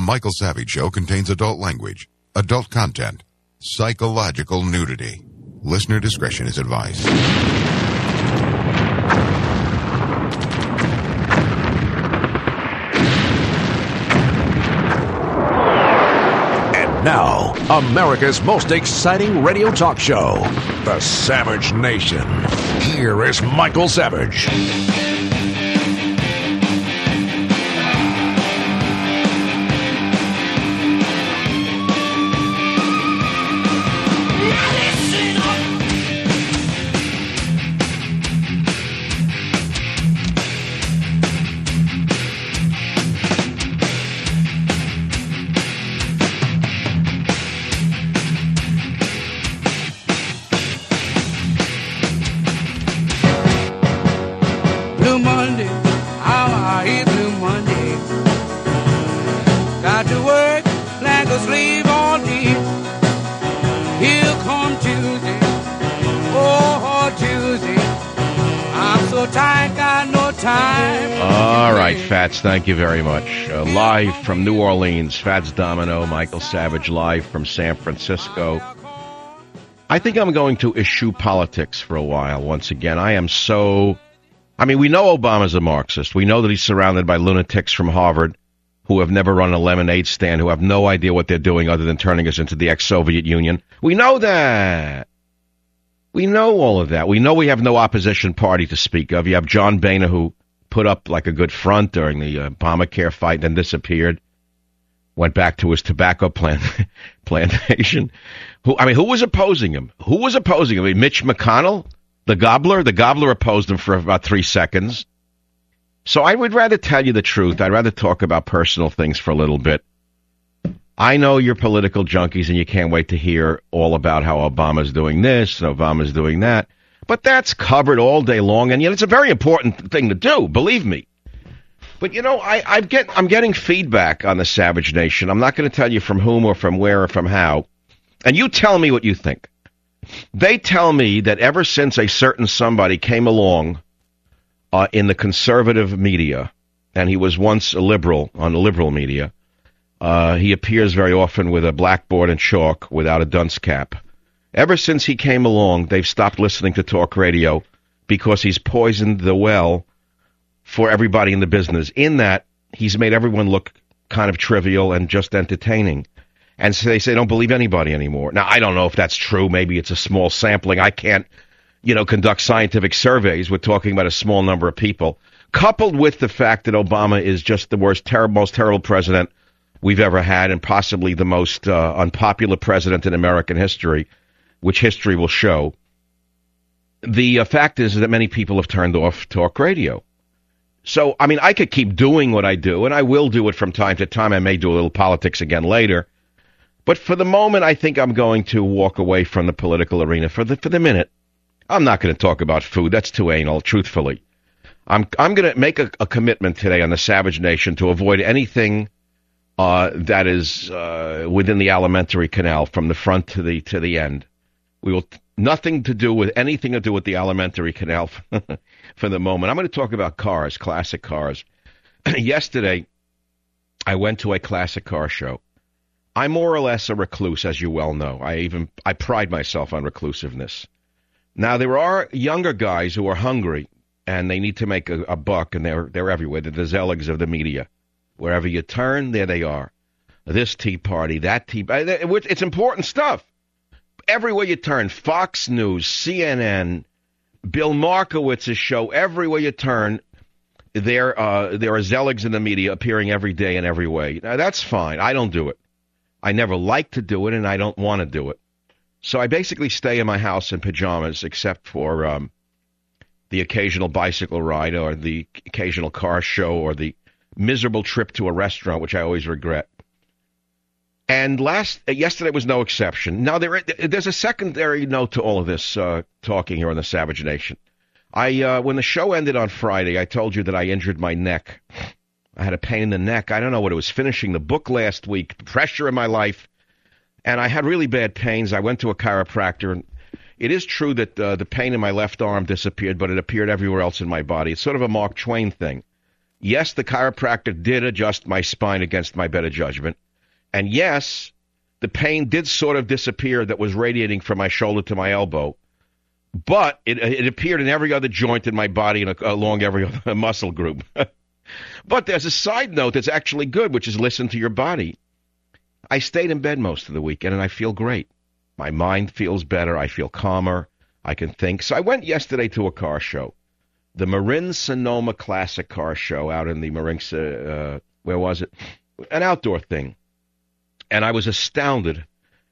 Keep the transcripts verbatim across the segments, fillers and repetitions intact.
Michael Savage Show contains adult language, adult content, psychological nudity. Listener discretion is advised. And now, America's most exciting radio talk show, The Savage Nation. Here is Michael Savage. Fats, thank you very much. Uh, live from New Orleans, Fats Domino, Michael Savage, live from San Francisco. I think I'm going to eschew politics for a while once again. I am so... I mean, we know Obama's a Marxist. We know that he's surrounded by lunatics from Harvard who have never run a lemonade stand, who have no idea what they're doing other than turning us into the ex-Soviet Union. We know that. We know all of that. We know we have no opposition party to speak of. You have John Boehner, who put up like a good front during the uh, Obamacare fight, then disappeared, went back to his tobacco plant, plantation. Who I mean, who was opposing him? Who was opposing him? I mean, Mitch McConnell, the gobbler? The gobbler opposed him for about three seconds. So I would rather tell you the truth. I'd rather talk about personal things for a little bit. I know you're political junkies and you can't wait to hear all about how Obama's doing this and Obama's doing that. But that's covered all day long, and yet it's a very important thing to do, believe me. But, you know, I, I get, I'm getting feedback on the Savage Nation. I'm not going to tell you from whom or from where or from how. And you tell me what you think. They tell me that ever since a certain somebody came along uh, in the conservative media, and he was once a liberal on the liberal media, uh, he appears very often with a blackboard and chalk without a dunce cap. Ever since he came along, they've stopped listening to talk radio because he's poisoned the well for everybody in the business. In that, he's made everyone look kind of trivial and just entertaining. And so they say, don't believe anybody anymore. Now, I don't know if that's true. Maybe it's a small sampling. I can't, you know, conduct scientific surveys. We're talking about a small number of people. Coupled with the fact that Obama is just the worst, ter- most terrible president we've ever had and possibly the most uh, unpopular president in American history, which history will show. The uh, fact is that many people have turned off talk radio. So, I mean, I could keep doing what I do, and I will do it from time to time. I may do a little politics again later. But for the moment, I think I'm going to walk away from the political arena for the for the minute. I'm not going to talk about food. That's too anal, truthfully. I'm I'm going to make a, a commitment today on the Savage Nation to avoid anything uh, that is uh, within the alimentary canal from the front to the to the end. We will nothing to do with anything to do with the alimentary canal for the moment. I'm going to talk about cars, classic cars. Yesterday, I went to a classic car show. I'm more or less a recluse, as you well know. I even I pride myself on reclusiveness. Now, there are younger guys who are hungry, and they need to make a, a buck, and they're they're everywhere. They're the Zeligs of the media. Wherever you turn, there they are. This Tea Party, that Tea Party. It's important stuff. Everywhere you turn, Fox News, C N N, Bill Markowitz's show, everywhere you turn, there, uh, there are Zeligs in the media appearing every day in every way. Now, that's fine. I don't do it. I never like to do it, and I don't want to do it. So I basically stay in my house in pajamas, except for um, the occasional bicycle ride or the occasional car show or the miserable trip to a restaurant, which I always regret. And last uh, yesterday was no exception. Now, there there's a secondary note to all of this uh, talking here on the Savage Nation. I uh, when the show ended on Friday, I told you that I injured my neck. I had a pain in the neck. I don't know what it was. Finishing the book last week, pressure in my life, and I had really bad pains. I went to a chiropractor. And it is true that uh, the pain in my left arm disappeared, but it appeared everywhere else in my body. It's sort of a Mark Twain thing. Yes, the chiropractor did adjust my spine against my better judgment. And yes, the pain did sort of disappear that was radiating from my shoulder to my elbow. But it, it appeared in every other joint in my body and along every other muscle group. But there's a side note that's actually good, which is listen to your body. I stayed in bed most of the weekend, and I feel great. My mind feels better. I feel calmer. I can think. So I went yesterday to a car show, the Marin Sonoma Classic Car Show out in the Marin, uh, where was it? An outdoor thing. And I was astounded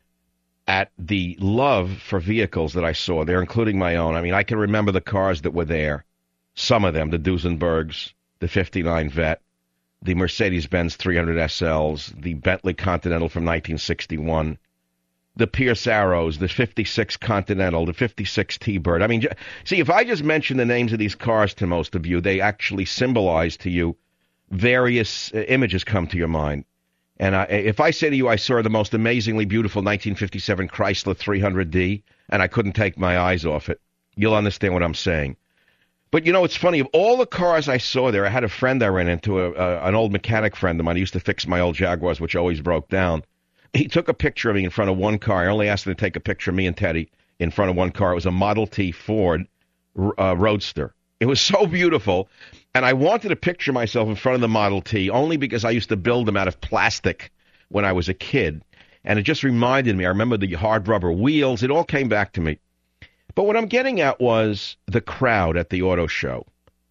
at the love for vehicles that I saw there, including my own. I mean, I can remember the cars that were there, some of them, the Duesenbergs, the fifty-nine Vet, the Mercedes-Benz three hundred S Ls, the Bentley Continental from nineteen sixty-one, the Pierce Arrows, the fifty-six Continental, the fifty-six T-Bird. I mean, see, if I just mention the names of these cars to most of you, they actually symbolize to you various uh, images come to your mind. And I, if I say to you I saw the most amazingly beautiful nineteen fifty-seven Chrysler three hundred D, and I couldn't take my eyes off it, you'll understand what I'm saying. But, you know, it's funny. Of all the cars I saw there, I had a friend I ran into, a, a, an old mechanic friend of mine. He used to fix my old Jaguars, which always broke down. He took a picture of me in front of one car. I only asked him to take a picture of me and Teddy in front of one car. It was a Model T Ford uh, Roadster. It was so beautiful. And I wanted to picture myself in front of the Model T only because I used to build them out of plastic when I was a kid. And it just reminded me. I remember the hard rubber wheels. It all came back to me. But what I'm getting at was the crowd at the auto show.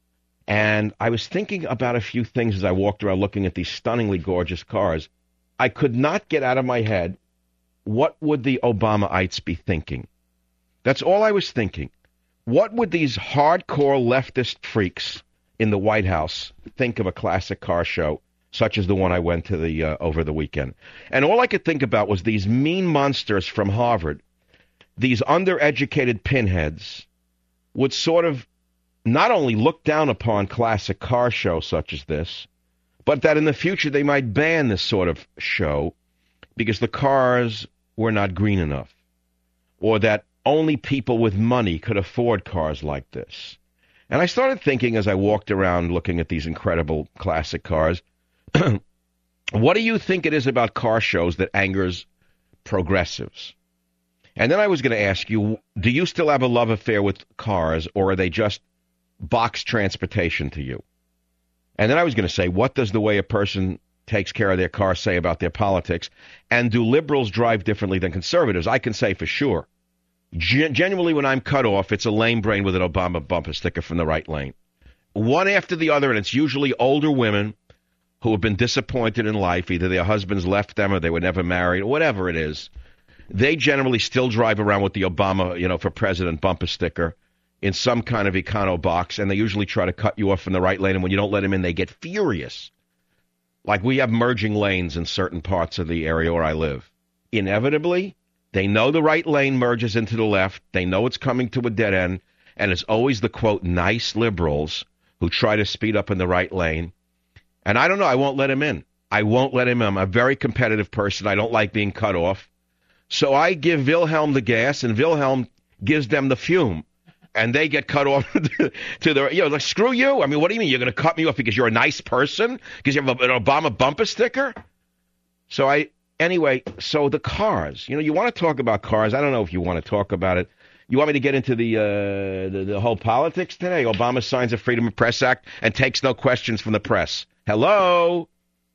And I was thinking about a few things as I walked around looking at these stunningly gorgeous cars. I could not get out of my head, what would the Obamaites be thinking? That's all I was thinking. What would these hardcore leftist freaks in the White House think of a classic car show, such as the one I went to the uh, over the weekend? And all I could think about was these mean monsters from Harvard, these undereducated pinheads, would sort of not only look down upon classic car shows such as this, but that in the future they might ban this sort of show because the cars were not green enough, or that only people with money could afford cars like this. And I started thinking as I walked around looking at these incredible classic cars, what do you think it is about car shows that angers progressives? And then I was going to ask you, do you still have a love affair with cars, or are they just box transportation to you? And then I was going to say, what does the way a person takes care of their car say about their politics? And do liberals drive differently than conservatives? I can say for sure. Gen- genuinely, when I'm cut off, it's a lame brain with an Obama bumper sticker from the right lane. One after the other, and it's usually older women who have been disappointed in life. Either their husbands left them or they were never married, or whatever it is. They generally still drive around with the Obama, you know, for president bumper sticker in some kind of econo box, and they usually try to cut you off from the right lane, and when you don't let them in, they get furious. Like we have merging lanes in certain parts of the area where I live. Inevitably, they know the right lane merges into the left, they know it's coming to a dead end, and it's always the, quote, nice liberals who try to speed up in the right lane. And I don't know, I won't let him in. I won't let him in. I'm a very competitive person. I don't like being cut off. So I give Wilhelm the gas, and Wilhelm gives them the fume. And they get cut off to the, you know, like, screw you. I mean, what do you mean? You're going to cut me off because you're a nice person? Because you have an Obama bumper sticker? So I, anyway, so the cars. You know, you want to talk about cars. I don't know if you want to talk about it. You want me to get into the, uh, the, the whole politics today? Obama signs a Freedom of Press Act and takes no questions from the press. Hello?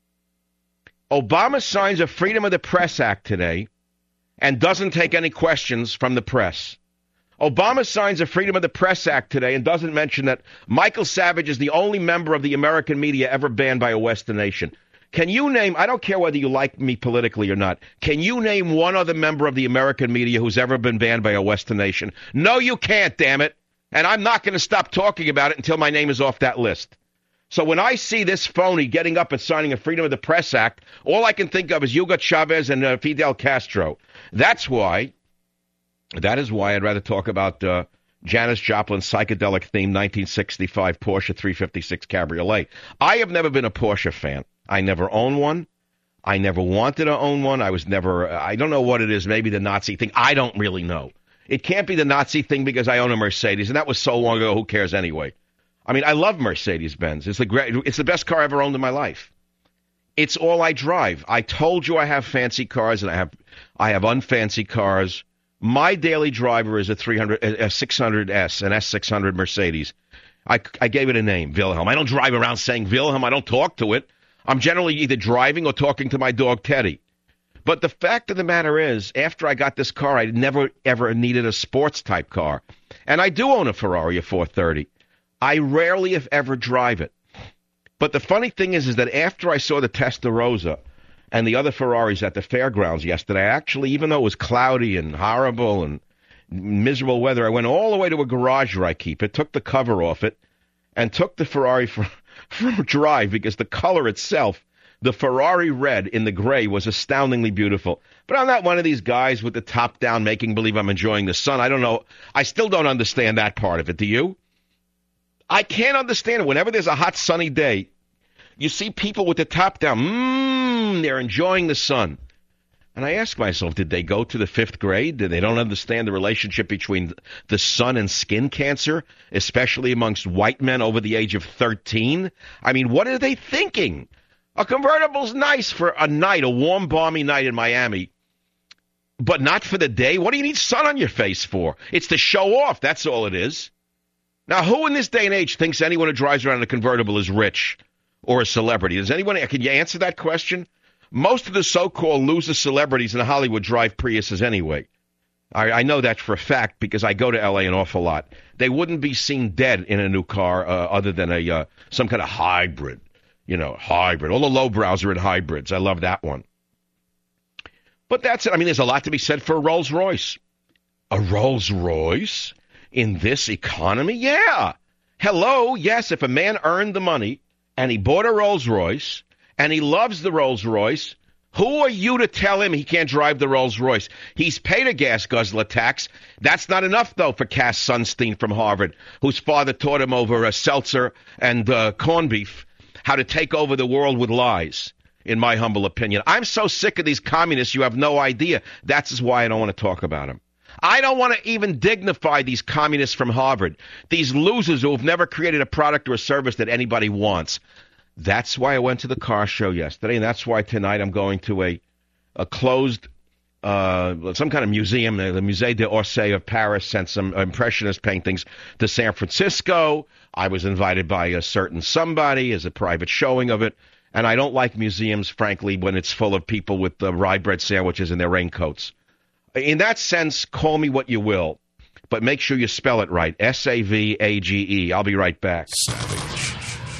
Obama signs a Freedom of the Press Act today and doesn't take any questions from the press. Obama signs a Freedom of the Press Act today and doesn't mention that Michael Savage is the only member of the American media ever banned by a Western nation. Can you name, I don't care whether you like me politically or not, can you name one other member of the American media who's ever been banned by a Western nation? No, you can't, damn it. And I'm not going to stop talking about it until my name is off that list. So when I see this phony getting up and signing a Freedom of the Press Act, all I can think of is Hugo Chavez and uh, Fidel Castro. That's why, that is why I'd rather talk about uh, Janis Joplin's psychedelic-themed nineteen sixty-five Porsche three fifty-six Cabriolet. I have never been a Porsche fan. I never owned one. I never wanted to own one. I was never, I don't know what it is, maybe the Nazi thing. I don't really know. It can't be the Nazi thing because I own a Mercedes, and that was so long ago, who cares anyway? I mean, I love Mercedes-Benz. It's the great, it's the best car I ever owned in my life. It's all I drive. I told you I have fancy cars, and I have I have unfancy cars. My daily driver is a three hundred, a six hundred S, an S six hundred Mercedes. I, I gave it a name, Wilhelm. I don't drive around saying Wilhelm. I don't talk to it. I'm generally either driving or talking to my dog, Teddy. But the fact of the matter is, after I got this car, I never, ever needed a sports-type car. And I do own a Ferrari, a four thirty. I rarely, if ever, drive it. But the funny thing is, is that after I saw the Testarossa and the other Ferraris at the fairgrounds yesterday, I actually, even though it was cloudy and horrible and miserable weather, I went all the way to a garage where I keep it, took the cover off it, and took the Ferrari for, for a drive because the color itself, the Ferrari red in the gray, was astoundingly beautiful. But I'm not one of these guys with the top down making believe I'm enjoying the sun. I don't know. I still don't understand that part of it. Do you? I can't understand it. Whenever there's a hot, sunny day, you see people with the top down. Mmm, they're enjoying the sun. And I ask myself, did they go to the fifth grade? Did they don't understand the relationship between the sun and skin cancer, especially amongst white men over the age of thirteen? I mean, what are they thinking? A convertible's nice for a night, a warm, balmy night in Miami, but not for the day. What do you need sun on your face for? It's to show off. That's all it is. Now, who in this day and age thinks anyone who drives around in a convertible is rich or a celebrity? Does anyone, can you answer that question? Most of the so-called loser celebrities in Hollywood drive Priuses anyway. I, I know that for a fact because I go to L A an awful lot. They wouldn't be seen dead in a new car uh, other than a uh, some kind of hybrid. You know, hybrid. All the lowbrows are in hybrids. I love that one. But that's it. I mean, there's a lot to be said for a Rolls Royce. A Rolls Royce? In this economy? Yeah. Hello, yes, if a man earned the money and he bought a Rolls Royce and he loves the Rolls Royce, who are you to tell him he can't drive the Rolls Royce? He's paid a gas guzzler tax. That's not enough, though, for Cass Sunstein from Harvard, whose father taught him over a seltzer and uh, corned beef how to take over the world with lies, in my humble opinion. I'm so sick of these communists, you have no idea. That's why I don't want to talk about them. I don't want to even dignify these communists from Harvard, these losers who have never created a product or a service that anybody wants. That's why I went to the car show yesterday, and that's why tonight I'm going to a a closed, uh, some kind of museum. The Musée d'Orsay of Paris sent some Impressionist paintings to San Francisco. I was invited by a certain somebody as a private showing of it, and I don't like museums, frankly, when it's full of people with uh, rye bread sandwiches in their raincoats. In that sense, call me what you will, but make sure you spell it right. S A V A G E. I'll be right back. Savage.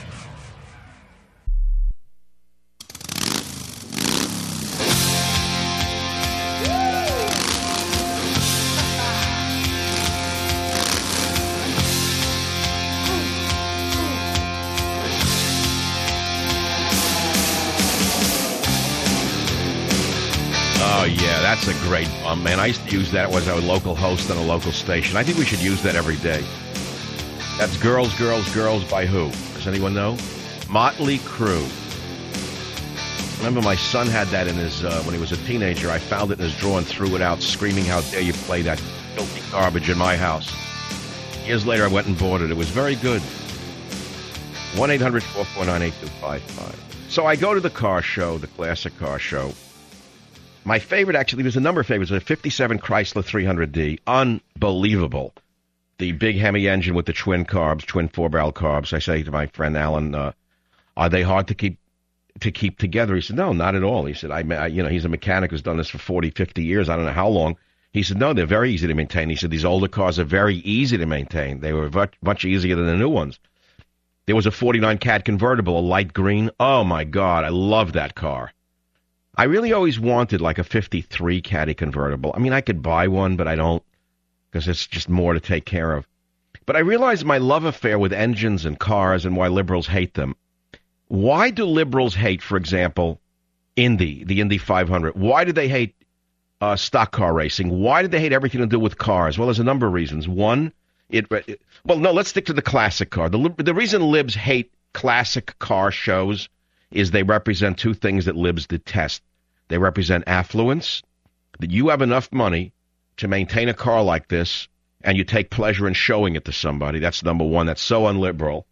Oh, yeah, that's a great bum, man. I used to use that as our local host on a local station. I think we should use that every day. That's Girls, Girls, Girls by who? Does anyone know? Motley Crue. Remember, my son had that in his, uh, when he was a teenager. I found it in his drawer and threw it out, screaming, how dare you play that filthy garbage in my house. Years later, I went and bought it. It was very good. one eight hundred four four nine eight two five five. So I go to the car show, the classic car show. My favorite, actually, there's a number of favorites. A fifty-seven Chrysler three hundred D. Unbelievable. The big Hemi engine with the twin carbs, twin four-barrel carbs. I say to my friend Alan, uh, are they hard to keep to keep together? He said, no, not at all. He said, I, I, you know, he's a mechanic who's done this for forty, fifty years. I don't know how long. He said, no, they're very easy to maintain. He said, these older cars are very easy to maintain. They were much, much easier than the new ones. There was a forty-nine Cat convertible, a light green. Oh, my God, I love that car. I really always wanted like a fifty-three Caddy convertible. I mean, I could buy one, but I don't because it's just more to take care of. But I realized my love affair with engines and cars and why liberals hate them. Why do liberals hate, for example, Indy, the Indy five hundred? Why do they hate uh, stock car racing? Why do they hate everything to do with cars? Well, there's a number of reasons. One, it, it well, no, let's stick to the classic car. The, the reason libs hate classic car shows is they represent two things that libs detest. They represent affluence, that you have enough money to maintain a car like this, and you take pleasure in showing it to somebody. That's number one. That's so unliberal.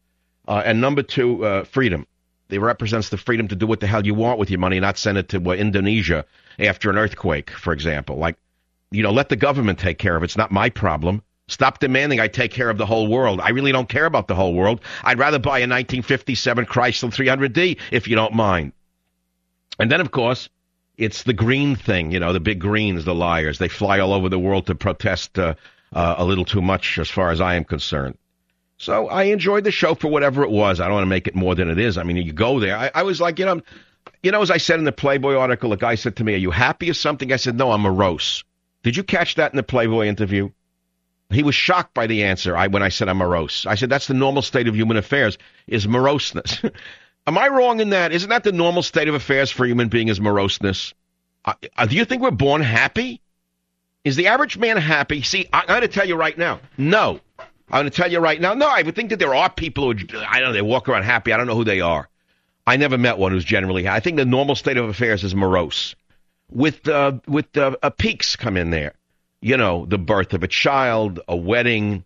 Uh, and number two, uh, freedom. It represents the freedom to do what the hell you want with your money and not send it to uh, Indonesia after an earthquake, for example. Like, you know, let the government take care of it. It's not my problem. Stop demanding I take care of the whole world. I really don't care about the whole world. I'd rather buy a nineteen fifty-seven Chrysler three hundred D, if you don't mind. And then, of course, it's the green thing. You know, the big greens, the liars. They fly all over the world to protest uh, uh, a little too much as far as I am concerned. So I enjoyed the show for whatever it was. I don't want to make it more than it is. I mean, you go there. I, I was like, you know, you know, as I said in the Playboy article, a guy said to me, are you happy or something? I said, no, I'm morose. Did you catch that in the Playboy interview? He was shocked by the answer I, when I said I'm morose. I said, that's the normal state of human affairs, is moroseness. Am I wrong in that? Isn't that the normal state of affairs for a human being is moroseness? Uh, uh, do you think we're born happy? Is the average man happy? See, I, I'm going to tell you right now, no. I'm going to tell you right now, no, I would think that there are people who, I don't know, they walk around happy. I don't know who they are. I never met one who's generally happy. I think the normal state of affairs is morose. With, uh, with uh, uh, peaks come in there. You know, the birth of a child, a wedding,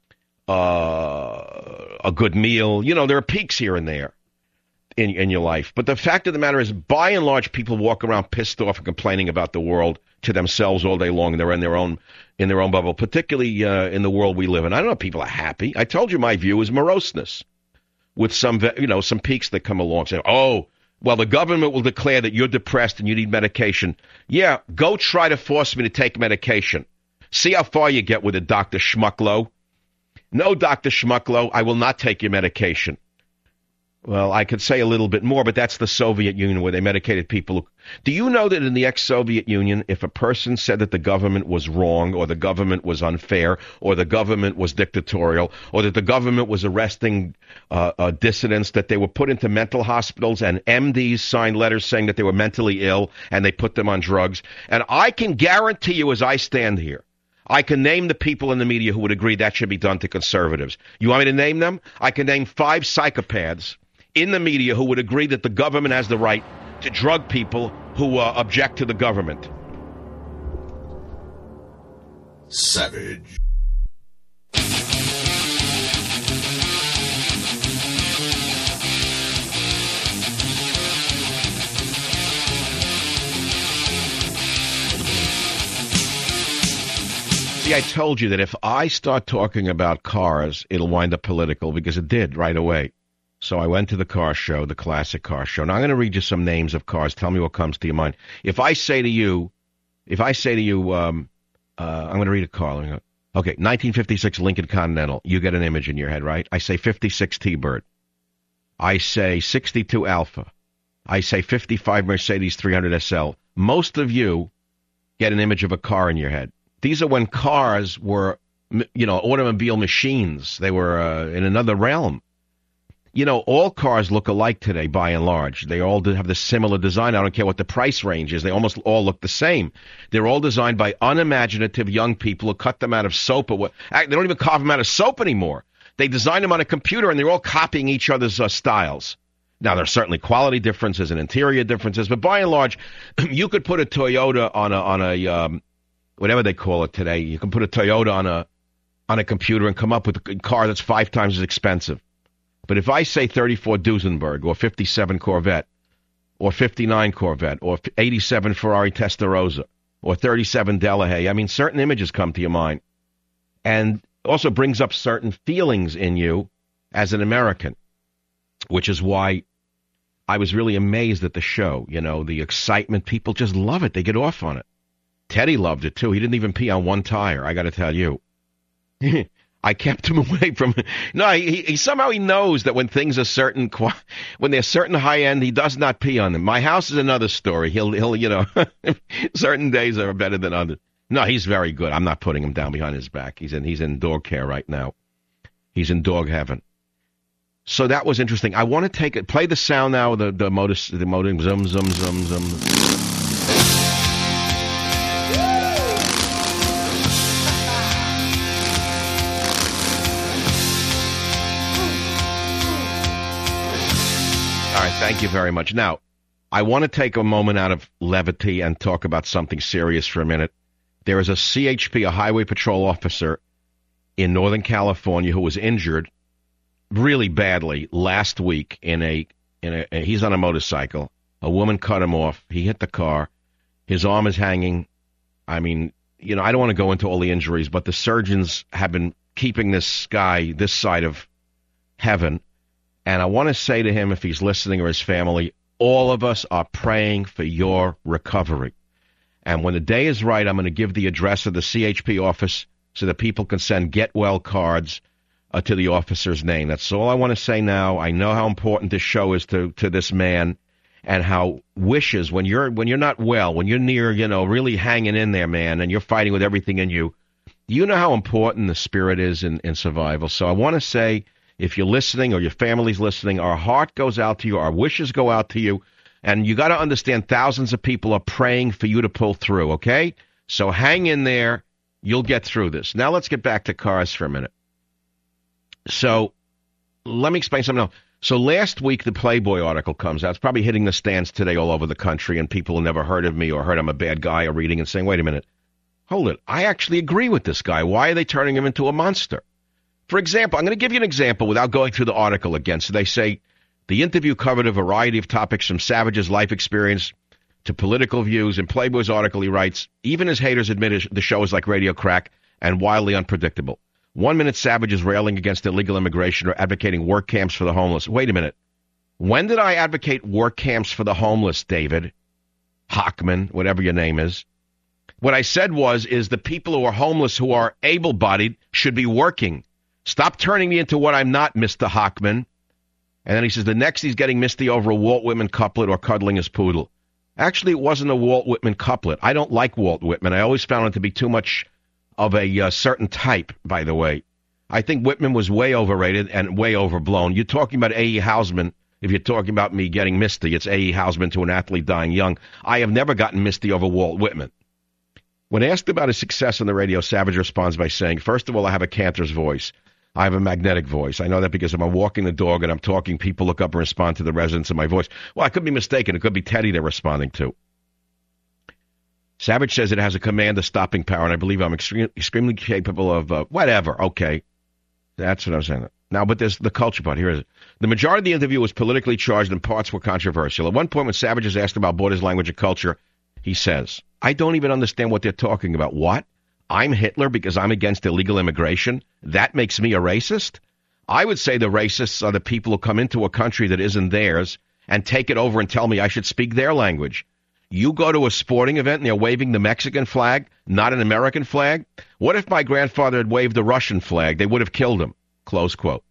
uh, a good meal. You know, there are peaks here and there in, in your life. But the fact of the matter is, by and large, people walk around pissed off and complaining about the world to themselves all day long. And they're in their own in their own bubble, particularly uh, in the world we live in. I don't know if people are happy. I told you my view is moroseness with some, you know, some peaks that come along saying, oh, well, the government will declare that you're depressed and you need medication. Yeah, go try to force me to take medication. See how far you get with it, Doctor Schmucklow. No, Doctor Schmucklow, I will not take your medication. Well, I could say a little bit more, but that's the Soviet Union where they medicated people. Do you know that in the ex-Soviet Union, if a person said that the government was wrong or the government was unfair or the government was dictatorial or that the government was arresting uh, uh, dissidents, that they were put into mental hospitals and M Ds signed letters saying that they were mentally ill and they put them on drugs? And I can guarantee you as I stand here, I can name the people in the media who would agree that should be done to conservatives. You want me to name them? I can name five psychopaths in the media who would agree that the government has the right to drug people who uh, object to the government. Savage. See, I told you that if I start talking about cars, it'll wind up political, because it did right away. So I went to the car show, the classic car show. Now I'm going to read you some names of cars. Tell me what comes to your mind. If I say to you, if I say to you, um, uh, I'm going to read a car. Okay, nineteen fifty-six Lincoln Continental. You get an image in your head, right? I say fifty-six T-Bird. I say sixty-two Alpha. I say fifty-five Mercedes three hundred S L. Most of you get an image of a car in your head. These are when cars were, you know, automobile machines. They were uh, in another realm. You know, all cars look alike today, by and large. They all have the similar design. I don't care what the price range is. They almost all look the same. They're all designed by unimaginative young people who cut them out of soap. Or what? They don't even carve them out of soap anymore. They design them on a computer, and they're all copying each other's uh, styles. Now, there are certainly quality differences and interior differences, but by and large, you could put a Toyota on a, on a um, whatever they call it today. You can put a Toyota on a on a computer and come up with a car that's five times as expensive. But if I say thirty-four Duesenberg or fifty-seven Corvette or fifty-nine Corvette or eighty-seven Ferrari Testarossa or thirty-seven Delahaye, I mean, certain images come to your mind. And also brings up certain feelings in you as an American, which is why I was really amazed at the show. You know, the excitement. People just love it. They get off on it. Teddy loved it, too. He didn't even pee on one tire, I got to tell you. I kept him away from it. No, he, he somehow he knows that when things are certain, when they're certain high end, he does not pee on them. My house is another story. He'll, he'll, you know, certain days are better than others. No, he's very good. I'm not putting him down behind his back. He's in, he's in dog care right now. He's in dog heaven. So that was interesting. I want to take it, play the sound now, the, the motor, the motor, zum, zum, zum, zum. All right, thank you very much. Now, I want to take a moment out of levity and talk about something serious for a minute. There is a C H P, a highway patrol officer in Northern California, who was injured really badly last week in a in a. He's on a motorcycle. A woman cut him off. He hit the car. His arm is hanging. I mean, you know, I don't want to go into all the injuries, but the surgeons have been keeping this guy this side of heaven. And I want to say to him, if he's listening, or his family, all of us are praying for your recovery. And when the day is right, I'm going to give the address of the C H P office so that people can send get well cards uh, to the officer's name. That's all I want to say now. I know how important this show is to, to this man, and how wishes, when you're when you're not well, when you're near, you know, really hanging in there, man, and you're fighting with everything in you, you know how important the spirit is in, in survival. So I want to say, if you're listening or your family's listening, our heart goes out to you, our wishes go out to you, and you got to understand thousands of people are praying for you to pull through, okay? So hang in there. You'll get through this. Now let's get back to cars for a minute. So let me explain something else. So last week, the Playboy article comes out. It's probably hitting the stands today all over the country, and people who never heard of me or heard I'm a bad guy are reading and saying, wait a minute, hold it. I actually agree with this guy. Why are they turning him into a monster? For example, I'm going to give you an example without going through the article again. So they say the interview covered a variety of topics from Savage's life experience to political views. In Playboy's article, he writes, even his haters admit the show is like radio crack and wildly unpredictable. One minute, Savage is railing against illegal immigration or advocating work camps for the homeless. Wait a minute. When did I advocate work camps for the homeless, David Hochman, whatever your name is? What I said was, is the people who are homeless, who are able-bodied, should be working. Stop turning me into what I'm not, Mister Hochman. And then he says, the next he's getting misty over a Walt Whitman couplet or cuddling his poodle. Actually, it wasn't a Walt Whitman couplet. I don't like Walt Whitman. I always found it to be too much of a uh, certain type, by the way. I think Whitman was way overrated and way overblown. You're talking about A E. Housman. If you're talking about me getting misty, it's A E. Housman to an athlete dying young. I have never gotten misty over Walt Whitman. When asked about his success on the radio, Savage responds by saying, first of all, I have a cantor's voice. I have a magnetic voice. I know that because if I'm walking the dog and I'm talking, people look up and respond to the resonance of my voice. Well, I could be mistaken. It could be Teddy they're responding to. Savage says it has a command of stopping power, and I believe I'm extremely, extremely capable of uh, whatever. Okay. That's what I was saying. Now, but there's the culture part. Here is it. The majority of the interview was politically charged and parts were controversial. At one point, when Savage is asked about borders, language, and culture, he says, I don't even understand what they're talking about. What? I'm Hitler because I'm against illegal immigration? That makes me a racist? I would say the racists are the people who come into a country that isn't theirs and take it over and tell me I should speak their language. You go to a sporting event and they're waving the Mexican flag, not an American flag? What if my grandfather had waved the Russian flag? They would have killed him. Close quote.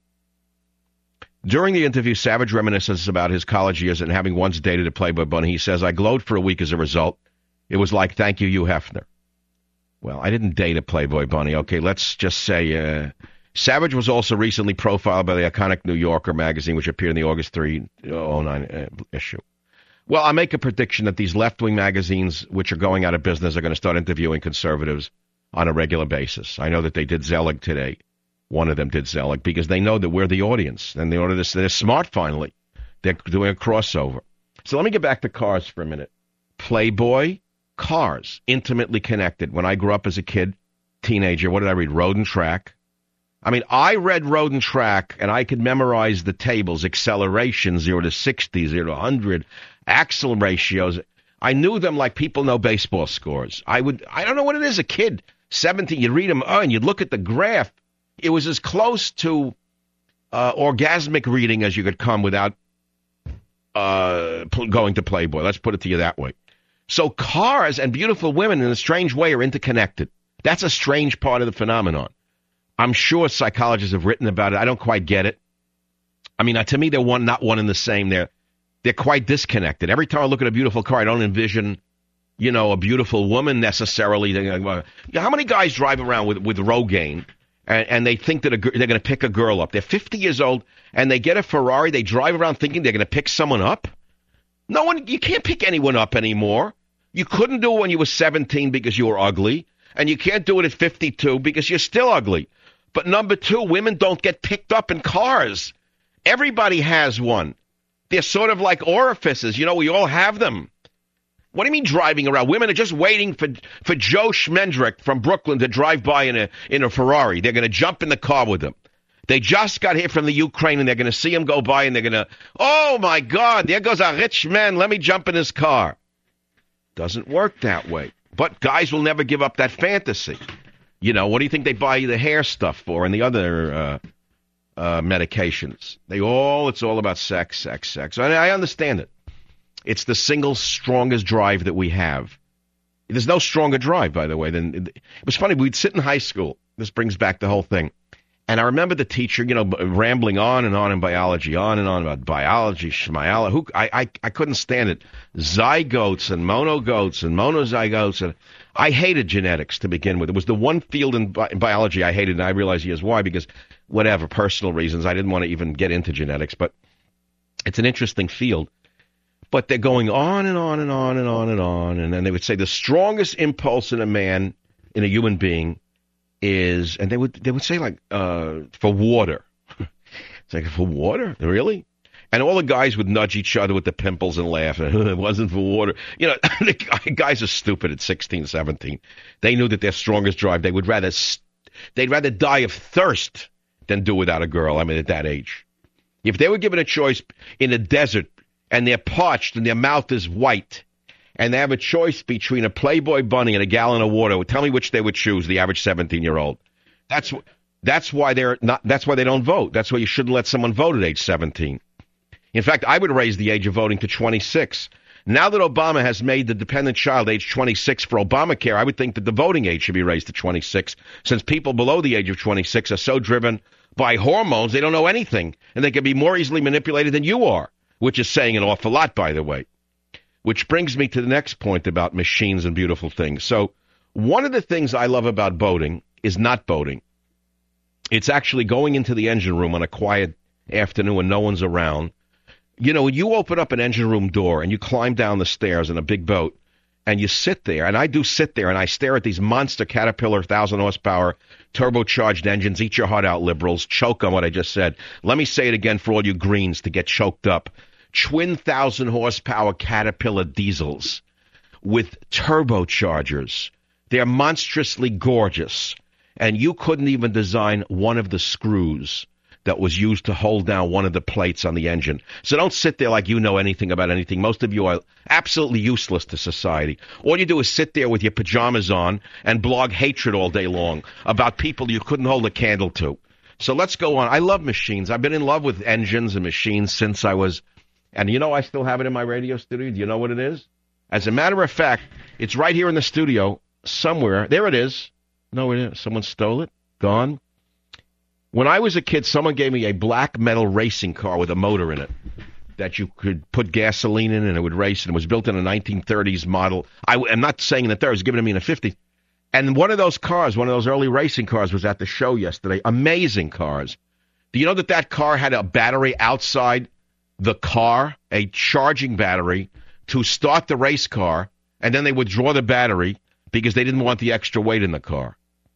During the interview, Savage reminisces about his college years and having once dated a Playboy bunny. He says, I glowed for a week as a result. It was like, thank you, Hugh Hefner. Well, I didn't date a Playboy bunny. Okay, let's just say uh, Savage was also recently profiled by the iconic New Yorker magazine, which appeared in the August third oh nine uh, issue. Well, I'll make a prediction that these left-wing magazines, which are going out of business, are going to start interviewing conservatives on a regular basis. I know that they did Zelig today. One of them did Zelig because they know that we're the audience. And they order this. They're smart, finally. They're doing a crossover. So let me get back to cars for a minute. Playboy, cars, intimately connected. When I grew up as a kid, teenager, what did I read? Road and Track. I mean, I read Road and Track, and I could memorize the tables, acceleration, zero to sixty, zero to one hundred, axle ratios. I knew them like people know baseball scores. I would, I don't know what it is, a kid, seventeen, you'd read them, oh, and you'd look at the graph. It was as close to uh, orgasmic reading as you could come without uh, going to Playboy. Let's put it to you that way. So cars and beautiful women, in a strange way, are interconnected. That's a strange part of the phenomenon. I'm sure psychologists have written about it. I don't quite get it. I mean, uh, to me, they're one, not one and the same. They're they're quite disconnected. Every time I look at a beautiful car, I don't envision, you know, a beautiful woman necessarily. How many guys drive around with with Rogaine and, and they think that a, they're going to pick a girl up? They're fifty years old and they get a Ferrari. They drive around thinking they're going to pick someone up. No one, you can't pick anyone up anymore. You couldn't do it when you were seventeen because you were ugly, and you can't do it at fifty-two because you're still ugly. But number two, women don't get picked up in cars. Everybody has one. They're sort of like orifices. You know, we all have them. What do you mean driving around? Women are just waiting for for Joe Schmendrick from Brooklyn to drive by in a in a Ferrari. They're going to jump in the car with him. They just got here from the Ukraine, and they're going to see him go by, and they're going to, oh, my God, there goes a rich man. Let me jump in his car. Doesn't work that way. But guys will never give up that fantasy. You know, what do you think they buy the hair stuff for and the other uh, uh, medications? They all, it's all about sex, sex, sex. And I understand it. It's the single strongest drive that we have. There's no stronger drive, by the way. Than it was funny. We'd sit in high school. This brings back the whole thing. And I remember the teacher, you know, rambling on and on in biology, on and on about biology, schmiala. Who I, I I couldn't stand it. Zygotes and monogotes and monozygotes. And I hated genetics to begin with. It was the one field in, bi- in biology I hated, and I realized here's why. Because whatever, personal reasons, I didn't want to even get into genetics. But it's an interesting field. But they're going on and on and on and on and on. And then they would say the strongest impulse in a man, in a human being, is, and they would they would say, like, uh, for water. It's like, for water? Really? And all the guys would nudge each other with the pimples and laugh. It wasn't for water. You know, the guys are stupid at sixteen, seventeen. They knew that their strongest drive, they would rather, they'd rather die of thirst than do without a girl, I mean, at that age. If they were given a choice in the desert, and they're parched and their mouth is white, and they have a choice between a Playboy bunny and a gallon of water, tell me which they would choose, the average seventeen-year-old. That's that's why they're not. That's why they don't vote. That's why you shouldn't let someone vote at age seventeen. In fact, I would raise the age of voting to twenty-six. Now that Obama has made the dependent child age twenty-six for Obamacare, I would think that the voting age should be raised to twenty-six, since people below the age of twenty-six are so driven by hormones, they don't know anything, and they can be more easily manipulated than you are. Which is saying an awful lot, by the way. Which brings me to the next point about machines and beautiful things. So one of the things I love about boating is not boating. It's actually going into the engine room on a quiet afternoon when no one's around. You know, when you open up an engine room door and you climb down the stairs in a big boat and you sit there, and I do sit there and I stare at these monster Caterpillar one thousand horsepower turbocharged engines. Eat your heart out, liberals. Choke on what I just said. Let me say it again for all you greens to get choked up. Twin one thousand horsepower Caterpillar diesels with turbochargers. They're monstrously gorgeous. And you couldn't even design one of the screws that was used to hold down one of the plates on the engine. So don't sit there like you know anything about anything. Most of you are absolutely useless to society. All you do is sit there with your pajamas on and blog hatred all day long about people you couldn't hold a candle to. So let's go on. I love machines. I've been in love with engines and machines since I was... And you know I still have it in my radio studio. Do you know what it is? As a matter of fact, it's right here in the studio somewhere. There it is. No, it is. Someone stole it. Gone. When I was a kid, someone gave me a black metal racing car with a motor in it that you could put gasoline in and it would race. And it was built in a nineteen thirties model. I, I'm not saying in the thirties. It was given to me in the fifties. And one of those cars, one of those early racing cars, was at the show yesterday. Amazing cars. Do you know that that car had a battery outside the car, a charging battery, to start the race car, and then they would draw the battery because they didn't want the extra weight in the car?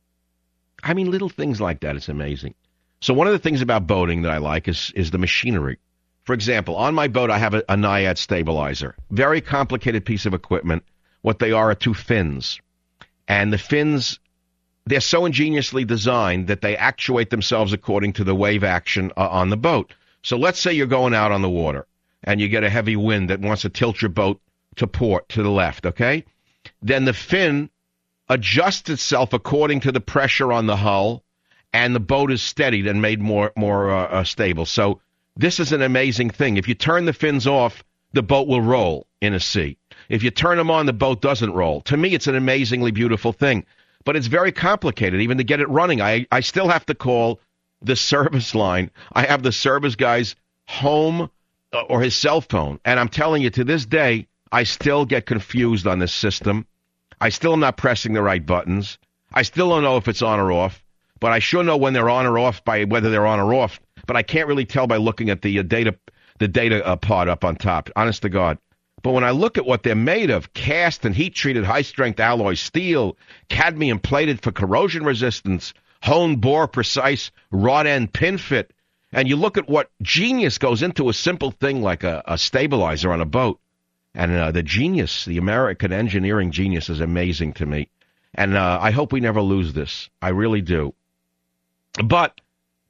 I mean, little things like that. It's amazing. So one of the things about boating that I like is, is the machinery. For example, on my boat, I have a, a Naiad stabilizer. Very complicated piece of equipment. What they are are two fins. And the fins, they're so ingeniously designed that they actuate themselves according to the wave action uh, on the boat. So let's say you're going out on the water and you get a heavy wind that wants to tilt your boat to port, to the left, okay? Then the fin adjusts itself according to the pressure on the hull, and the boat is steadied and made more more uh, uh, stable. So this is an amazing thing. If you turn the fins off, the boat will roll in a sea. If you turn them on, the boat doesn't roll. To me, it's an amazingly beautiful thing. But it's very complicated, even to get it running. I, I still have to call the service line. I have the service guy's home or his cell phone. And I'm telling you, to this day, I still get confused on this system. I still am not pressing the right buttons. I still don't know if it's on or off. But I sure know when they're on or off by whether they're on or off. But I can't really tell by looking at the uh, data the data uh, pod up on top, honest to God. But when I look at what they're made of, cast and heat-treated high-strength alloy steel, cadmium plated for corrosion resistance, honed bore precise rod end pin fit, and you look at what genius goes into a simple thing like a, a stabilizer on a boat, and uh, the genius, the American engineering genius is amazing to me. And uh, I hope we never lose this. I really do. But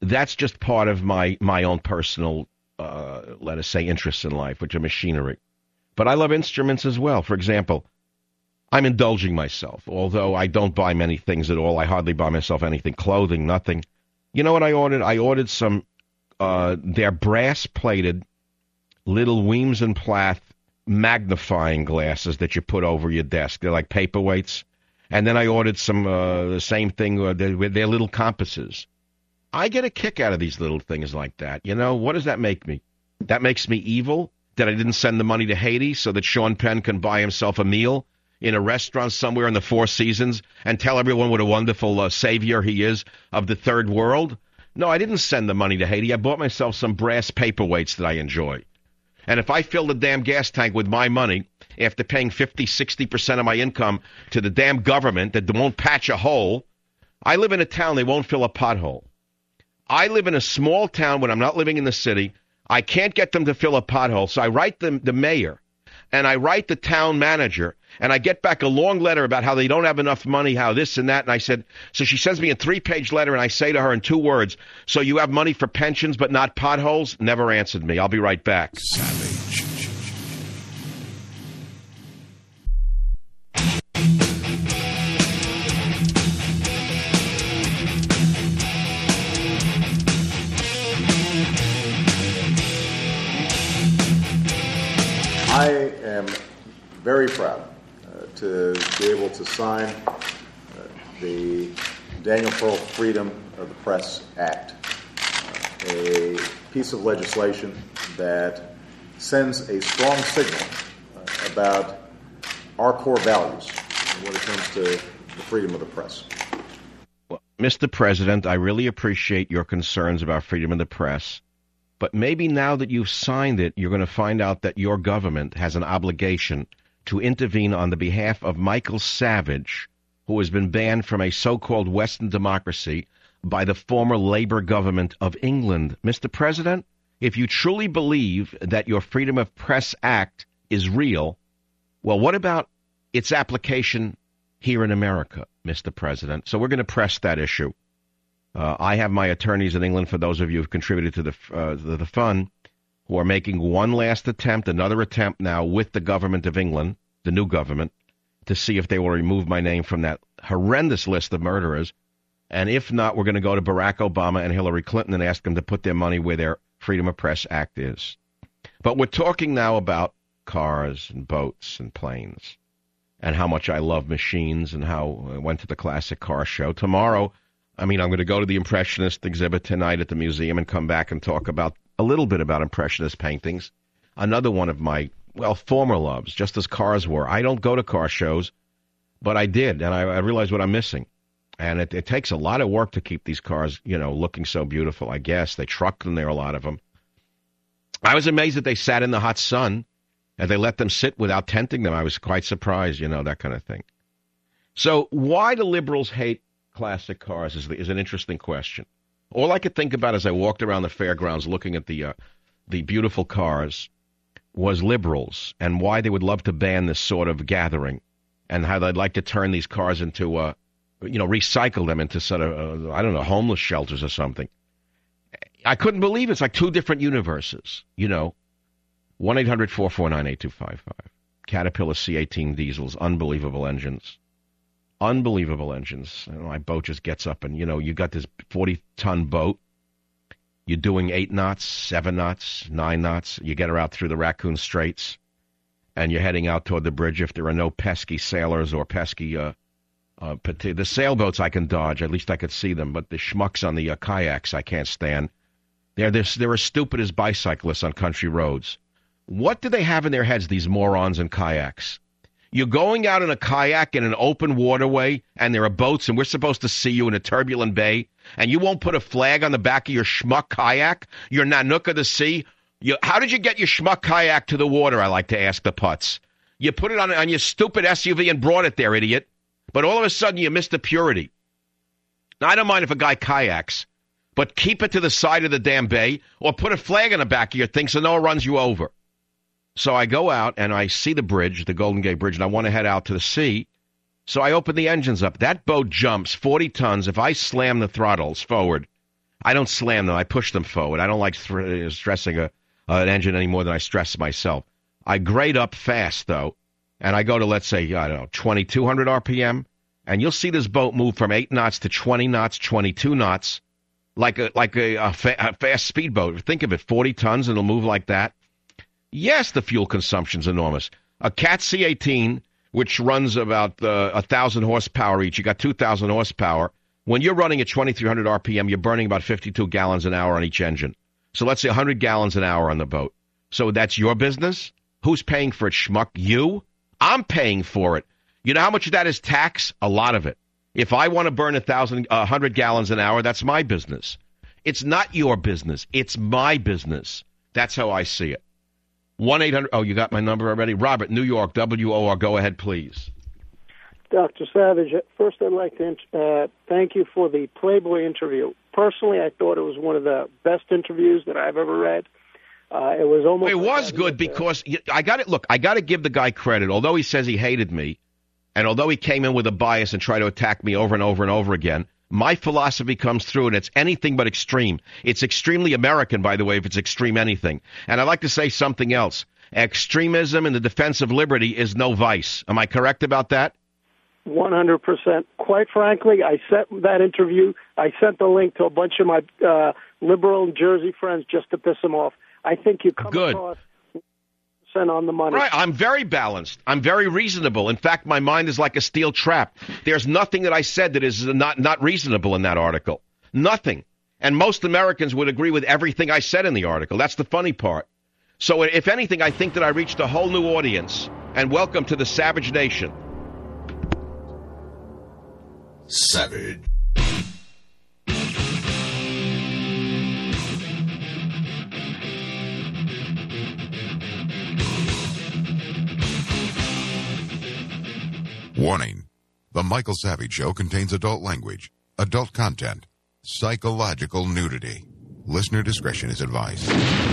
that's just part of my, my own personal, uh, let us say, interests in life, which are machinery. But I love instruments as well. For example, I'm indulging myself, although I don't buy many things at all. I hardly buy myself anything, clothing, nothing. You know what I ordered? I ordered some, uh, they're brass-plated little Weems and Plath magnifying glasses that you put over your desk. They're like paperweights. And then I ordered some, uh, the same thing, uh, they're, they're little compasses. I get a kick out of these little things like that. You know, what does that make me? That makes me evil? That I didn't send the money to Haiti so that Sean Penn can buy himself a meal in a restaurant somewhere in the Four Seasons and tell everyone what a wonderful uh, savior he is of the third world? No, I didn't send the money to Haiti. I bought myself some brass paperweights that I enjoy. And if I fill the damn gas tank with my money after paying fifty, sixty percent of my income to the damn government that won't patch a hole, I live in a town they won't fill a pothole. I live in a small town when I'm not living in the city. I can't get them to fill a pothole, so I write the, the mayor, and I write the town manager, and I get back a long letter about how they don't have enough money, how this and that, and I said, so she sends me a three-page letter, and I say to her in two words, so you have money for pensions but not potholes? Never answered me. I'll be right back. Savage. I am very proud uh, to be able to sign uh, the Daniel Pearl Freedom of the Press Act, uh, a piece of legislation that sends a strong signal uh, about our core values when it comes to the freedom of the press. Well, Mister President, I really appreciate your concerns about freedom of the press. But maybe now that you've signed it, you're going to find out that your government has an obligation to intervene on the behalf of Michael Savage, who has been banned from a so-called Western democracy by the former Labour government of England. Mister President, if you truly believe that your Freedom of Press Act is real, well, what about its application here in America, Mister President? So we're going to press that issue. Uh, I have my attorneys in England, for those of you who have contributed to the, uh, the the fund, who are making one last attempt, another attempt now with the government of England, the new government, to see if they will remove my name from that horrendous list of murderers. And if not, we're going to go to Barack Obama and Hillary Clinton and ask them to put their money where their Freedom of Press Act is. But we're talking now about cars and boats and planes and how much I love machines and how I went to the classic car show. Tomorrow, I mean, I'm going to go to the Impressionist exhibit tonight at the museum and come back and talk about a little bit about Impressionist paintings. Another one of my, well, former loves, just as cars were. I don't go to car shows, but I did, and I, I realized what I'm missing. And it, it takes a lot of work to keep these cars, you know, looking so beautiful, I guess. They truck them there, a lot of them. I was amazed that they sat in the hot sun and they let them sit without tenting them. I was quite surprised, you know, that kind of thing. So why do liberals hate classic cars is, the, is an interesting question. All I could think about as I walked around the fairgrounds looking at the uh, the beautiful cars was liberals and why they would love to ban this sort of gathering and how they'd like to turn these cars into, uh, you know, recycle them into sort of, uh, I don't know, homeless shelters or something. I couldn't believe it. It's like two different universes, you know. one eight hundred four four nine eight two five five. Caterpillar C eighteen diesels, unbelievable engines. Unbelievable engines. My boat just gets up and, you know, you got this forty-ton boat. You're doing eight knots, seven knots, nine knots. You get her out through the Raccoon Straits, and you're heading out toward the bridge if there are no pesky sailors or pesky, uh, uh, the sailboats I can dodge. At least I could see them. But the schmucks on the uh, kayaks I can't stand. They're, they're, they're as stupid as bicyclists on country roads. What do they have in their heads, these morons in kayaks? You're going out in a kayak in an open waterway, and there are boats, and we're supposed to see you in a turbulent bay, and you won't put a flag on the back of your schmuck kayak, your Nanook of the sea. You, how did you get your schmuck kayak to the water, I like to ask the putz? You put it on, on your stupid S U V and brought it there, idiot. But all of a sudden, you missed the purity. Now, I don't mind if a guy kayaks, but keep it to the side of the damn bay, or put a flag on the back of your thing so no one runs you over. So I go out, and I see the bridge, the Golden Gate Bridge, and I want to head out to the sea. So I open the engines up. That boat jumps forty tons. If I slam the throttles forward, I don't slam them. I push them forward. I don't like th- stressing a, uh, an engine any more than I stress myself. I grade up fast, though, and I go to, let's say, I don't know, twenty-two hundred R P M, and you'll see this boat move from eight knots to twenty knots, twenty-two knots, like a like a, a, fa- a fast speedboat. Think of it, forty tons, and it'll move like that. Yes, the fuel consumption's enormous. A Cat C eighteen, which runs about uh, one thousand horsepower each, you got two thousand horsepower. When you're running at twenty-three hundred R P M, you're burning about fifty-two gallons an hour on each engine. So let's say one hundred gallons an hour on the boat. So that's your business? Who's paying for it, schmuck? You? I'm paying for it. You know how much of that is tax? A lot of it. If I want to burn one thousand, one hundred gallons an hour, that's my business. It's not your business. It's my business. That's how I see it. one eight hundred, oh, you got my number already? Robert, New York, W O R, go ahead, please. Doctor Savage, first I'd like to uh, thank you for the Playboy interview. Personally, I thought it was one of the best interviews that I've ever read. Uh, it was almost. It like was good because I got it. Look, I got to give the guy credit. Although he says he hated me, and although he came in with a bias and tried to attack me over and over and over again, my philosophy comes through, and it's anything but extreme. It's extremely American, by the way, if it's extreme anything. And I'd like to say something else. Extremism in the defense of liberty is no vice. Am I correct about that? one hundred percent. Quite frankly, I sent that interview. I sent the link to a bunch of my uh, liberal Jersey friends just to piss them off. I think you come Good. across one hundred percent on the money. Right. I'm very balanced. I'm very reasonable. In fact, my mind is like a steel trap. There's nothing that I said that is not, not reasonable in that article. Nothing. And most Americans would agree with everything I said in the article. That's the funny part. So if anything, I think that I reached a whole new audience. And welcome to the Savage Nation. Savage. Warning. The Michael Savage Show contains adult language, adult content, psychological nudity. Listener discretion is advised.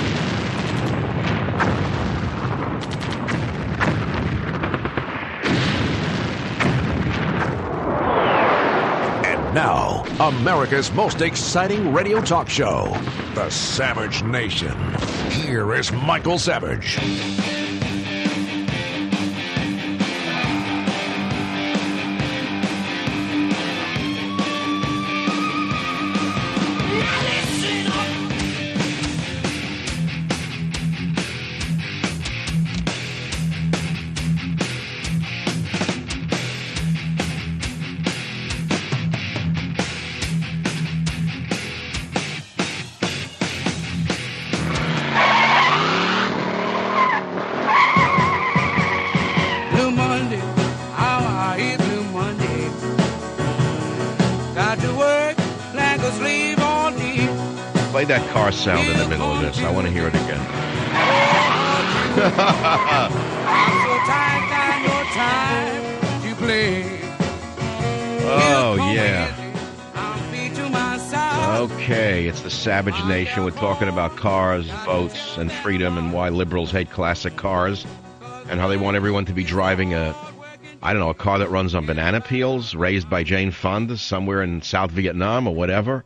Now, America's most exciting radio talk show, The Savage Nation. Here is Michael Savage. Play that car sound in the middle of this. I want to hear it again. Oh, yeah. Okay, it's the Savage Nation. We're talking about cars, votes, and freedom, and why liberals hate classic cars, and how they want everyone to be driving a, I don't know, a car that runs on banana peels, raised by Jane Fonda somewhere in South Vietnam or whatever.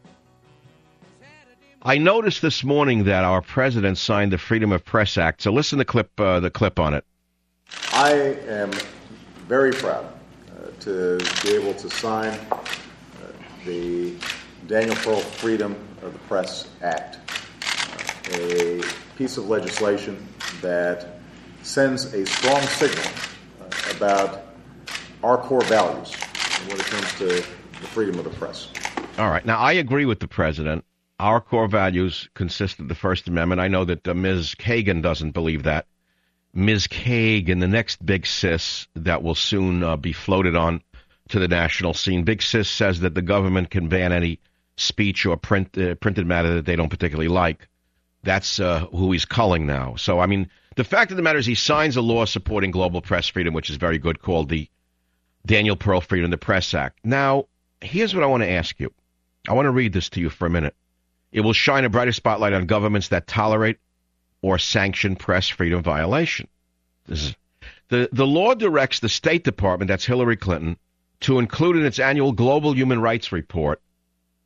I noticed this morning that our president signed the Freedom of Press Act. So listen to the clip, uh, the clip on it. I am very proud uh, to be able to sign uh, the Daniel Pearl Freedom of the Press Act, uh, a piece of legislation that sends a strong signal uh, about our core values when it comes to the freedom of the press. All right. Now, I agree with the president. Our core values consist of the First Amendment. I know that uh, Miz Kagan doesn't believe that. Miz Kagan, the next big sis that will soon uh, be floated on to the national scene. Big sis says that the government can ban any speech or print uh, printed matter that they don't particularly like. That's uh, who he's culling now. So, I mean, the fact of the matter is he signs a law supporting global press freedom, which is very good, called the Daniel Pearl Freedom of the Press Act. Now, here's what I want to ask you. I want to read this to you for a minute. It will shine a brighter spotlight on governments that tolerate or sanction press freedom violation. This is, the, the law directs the State Department, that's Hillary Clinton, to include in its annual Global Human Rights Report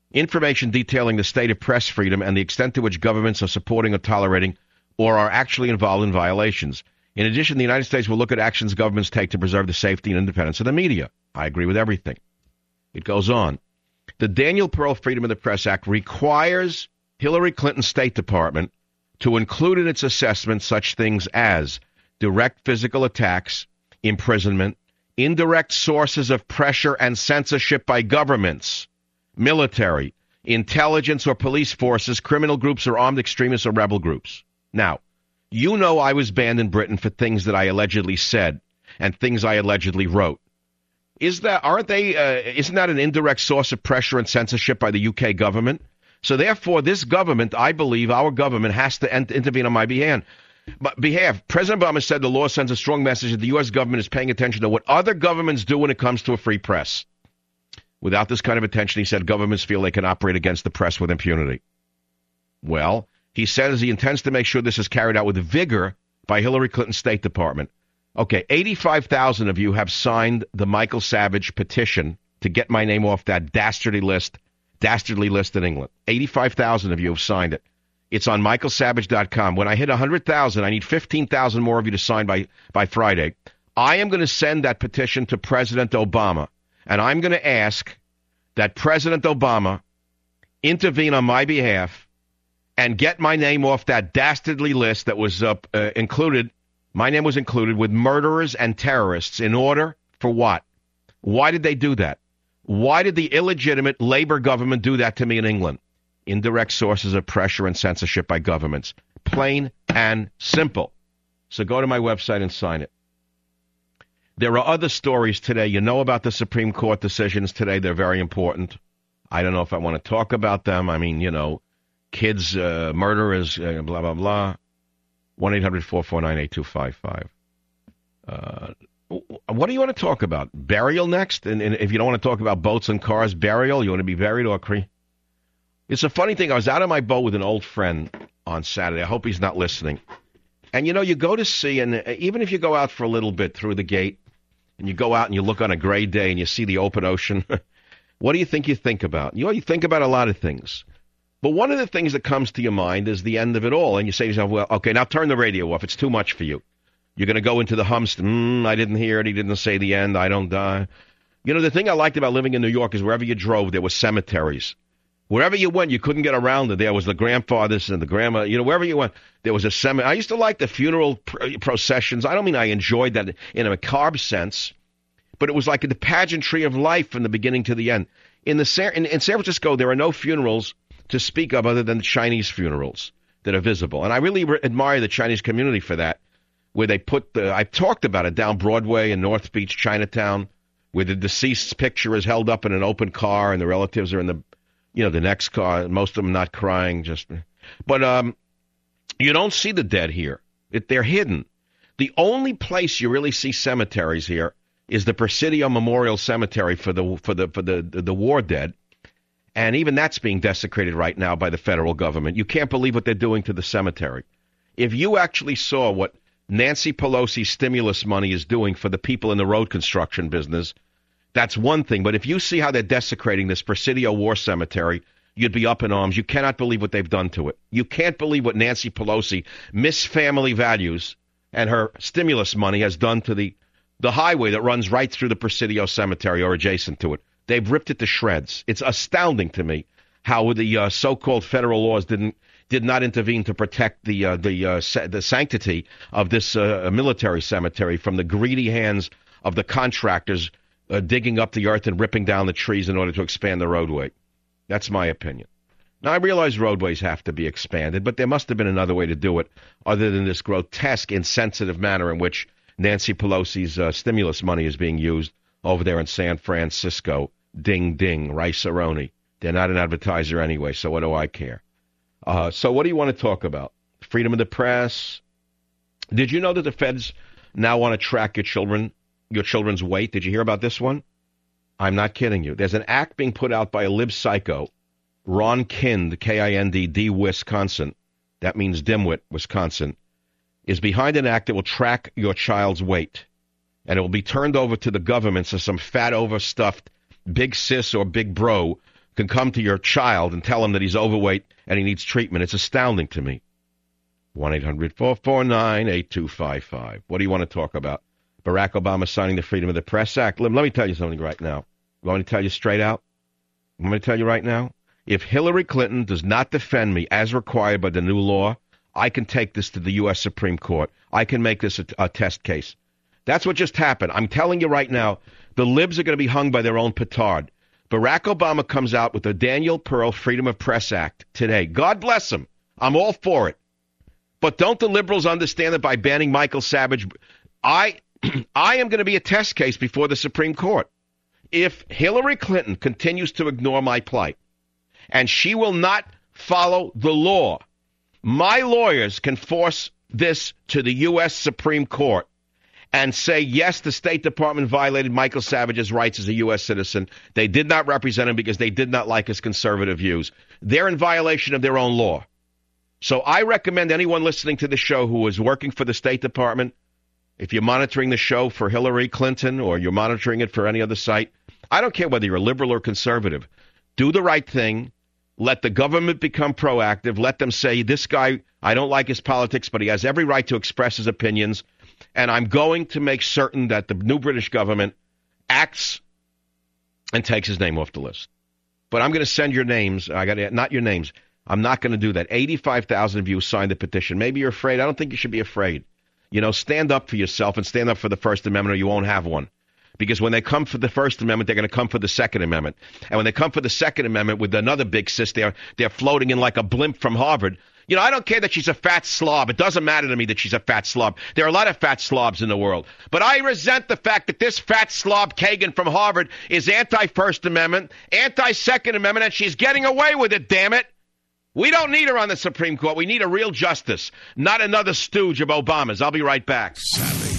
information detailing the state of press freedom and the extent to which governments are supporting or tolerating or are actually involved in violations. In addition, the United States will look at actions governments take to preserve the safety and independence of the media. I agree with everything. It goes on. The Daniel Pearl Freedom of the Press Act requires Hillary Clinton's State Department to include in its assessment such things as direct physical attacks, imprisonment, indirect sources of pressure and censorship by governments, military, intelligence or police forces, criminal groups or armed extremists or rebel groups. Now, you know I was banned in Britain for things that I allegedly said and things I allegedly wrote. Is that, aren't they, uh, isn't that an indirect source of pressure and censorship by the U K government? So therefore, this government, I believe, our government has to ent- intervene on my behalf. behalf. President Obama said the law sends a strong message that the U S government is paying attention to what other governments do when it comes to a free press. Without this kind of attention, he said, governments feel they can operate against the press with impunity. Well, he says he intends to make sure this is carried out with vigor by Hillary Clinton's State Department. Okay, eighty-five thousand of you have signed the Michael Savage petition to get my name off that dastardly list, dastardly list in England. eighty-five thousand of you have signed it. It's on michael savage dot com. When I hit one hundred thousand, I need fifteen thousand more of you to sign by, by Friday. I am going to send that petition to President Obama, and I'm going to ask that President Obama intervene on my behalf and get my name off that dastardly list that was uh, uh, included, my name was included with murderers and terrorists in order for what? Why did they do that? Why did the illegitimate Labour government do that to me in England? Indirect sources of pressure and censorship by governments. Plain and simple. So go to my website and sign it. There are other stories today. You know about the Supreme Court decisions today. They're very important. I don't know if I want to talk about them. I mean, you know, kids, uh, murderers, uh, blah, blah, blah. one eight hundred four four nine eight two five five. Uh, what do you want to talk about? Burial next? And, and if you don't want to talk about boats and cars, burial, you want to be buried or cre- It's a funny thing. I was out on my boat with an old friend on Saturday. I hope he's not listening. And, you know, you go to sea, and even if you go out for a little bit through the gate, and you go out and you look on a gray day and you see the open ocean, what do you think you think about? You know, you think about a lot of things. But one of the things that comes to your mind is the end of it all. And you say to yourself, well, okay, now turn the radio off. It's too much for you. You're going to go into the hums. Mm, I didn't hear it. He didn't say the end. I don't die. You know, the thing I liked about living in New York is wherever you drove, there were cemeteries. Wherever you went, you couldn't get around it. There was the grandfathers and the grandma. You know, wherever you went, there was a cemetery. I used to like the funeral pr- processions. I don't mean I enjoyed that in a macabre sense, but it was like the pageantry of life from the beginning to the end. In, the, in, in San Francisco, there are no funerals to speak of other than Chinese funerals that are visible. And I really re- admire the Chinese community for that, where they put the, I've talked about it, down Broadway in North Beach, Chinatown, where the deceased's picture is held up in an open car and the relatives are in the, you know, the next car, most of them not crying, just, but um, you don't see the dead here. It, they're hidden. The only place you really see cemeteries here is the Presidio Memorial Cemetery for the for the for the the, the war dead. And even that's being desecrated right now by the federal government. You can't believe what they're doing to the cemetery. If you actually saw what Nancy Pelosi's stimulus money is doing for the people in the road construction business, that's one thing. But if you see how they're desecrating this Presidio War Cemetery, you'd be up in arms. You cannot believe what they've done to it. You can't believe what Nancy Pelosi, Miss Family Values, and her stimulus money has done to the, the highway that runs right through the Presidio Cemetery or adjacent to it. They've ripped it to shreds. It's astounding to me how the uh, so-called federal laws didn't did not intervene to protect the uh, the uh, sa- the sanctity of this uh, military cemetery from the greedy hands of the contractors uh, digging up the earth and ripping down the trees in order to expand the roadway. That's my opinion. Now, I realize roadways have to be expanded, but there must have been another way to do it other than this grotesque, insensitive manner in which Nancy Pelosi's uh, stimulus money is being used over there in San Francisco. Ding, ding, Rice-A-Roni. They're not an advertiser anyway, so what do I care? Uh, so what do you want to talk about? Freedom of the press? Did you know that the feds now want to track your children, your children's weight? Did you hear about this one? I'm not kidding you. There's an act being put out by a lib psycho, Ron Kind, K I N D, D, Wisconsin. That means dimwit, Wisconsin, is behind an act that will track your child's weight. And it will be turned over to the government so some fat, overstuffed big sis or big bro can come to your child and tell him that he's overweight and he needs treatment. It's astounding to me. one eight hundred four four nine eight two five five. What do you want to talk about? Barack Obama signing the Freedom of the Press Act. Let, let me tell you something right now. You want me to tell you straight out? I'm going to tell you right now. If Hillary Clinton does not defend me as required by the new law, I can take this to the U S Supreme Court. I can make this a, a test case. That's what just happened. I'm telling you right now, the libs are going to be hung by their own petard. Barack Obama comes out with the Daniel Pearl Freedom of Press Act today. God bless him. I'm all for it. But don't the liberals understand that by banning Michael Savage, I I am going to be a test case before the Supreme Court. If Hillary Clinton continues to ignore my plight, and she will not follow the law, my lawyers can force this to the U S Supreme Court and say, yes, the State Department violated Michael Savage's rights as a U S citizen. They did not represent him because they did not like his conservative views. They're in violation of their own law. So I recommend anyone listening to the show who is working for the State Department, if you're monitoring the show for Hillary Clinton or you're monitoring it for any other site, I don't care whether you're a liberal or conservative. Do the right thing. Let the government become proactive. Let them say, this guy, I don't like his politics, but he has every right to express his opinions. And I'm going to make certain that the new British government acts and takes his name off the list. But I'm going to send your names. I got to, not your names. I'm not going to do that. eighty-five thousand of you signed the petition. Maybe you're afraid. I don't think you should be afraid. You know, stand up for yourself and stand up for the First Amendment or you won't have one. Because when they come for the First Amendment, they're going to come for the Second Amendment. And when they come for the Second Amendment with another big sis, they're, they're floating in like a blimp from Harvard. You know, I don't care that she's a fat slob. It doesn't matter to me that she's a fat slob. There are a lot of fat slobs in the world. But I resent the fact that this fat slob Kagan from Harvard is anti-First Amendment, anti-Second Amendment, and she's getting away with it, damn it. We don't need her on the Supreme Court. We need a real justice, not another stooge of Obama's. I'll be right back. Savage.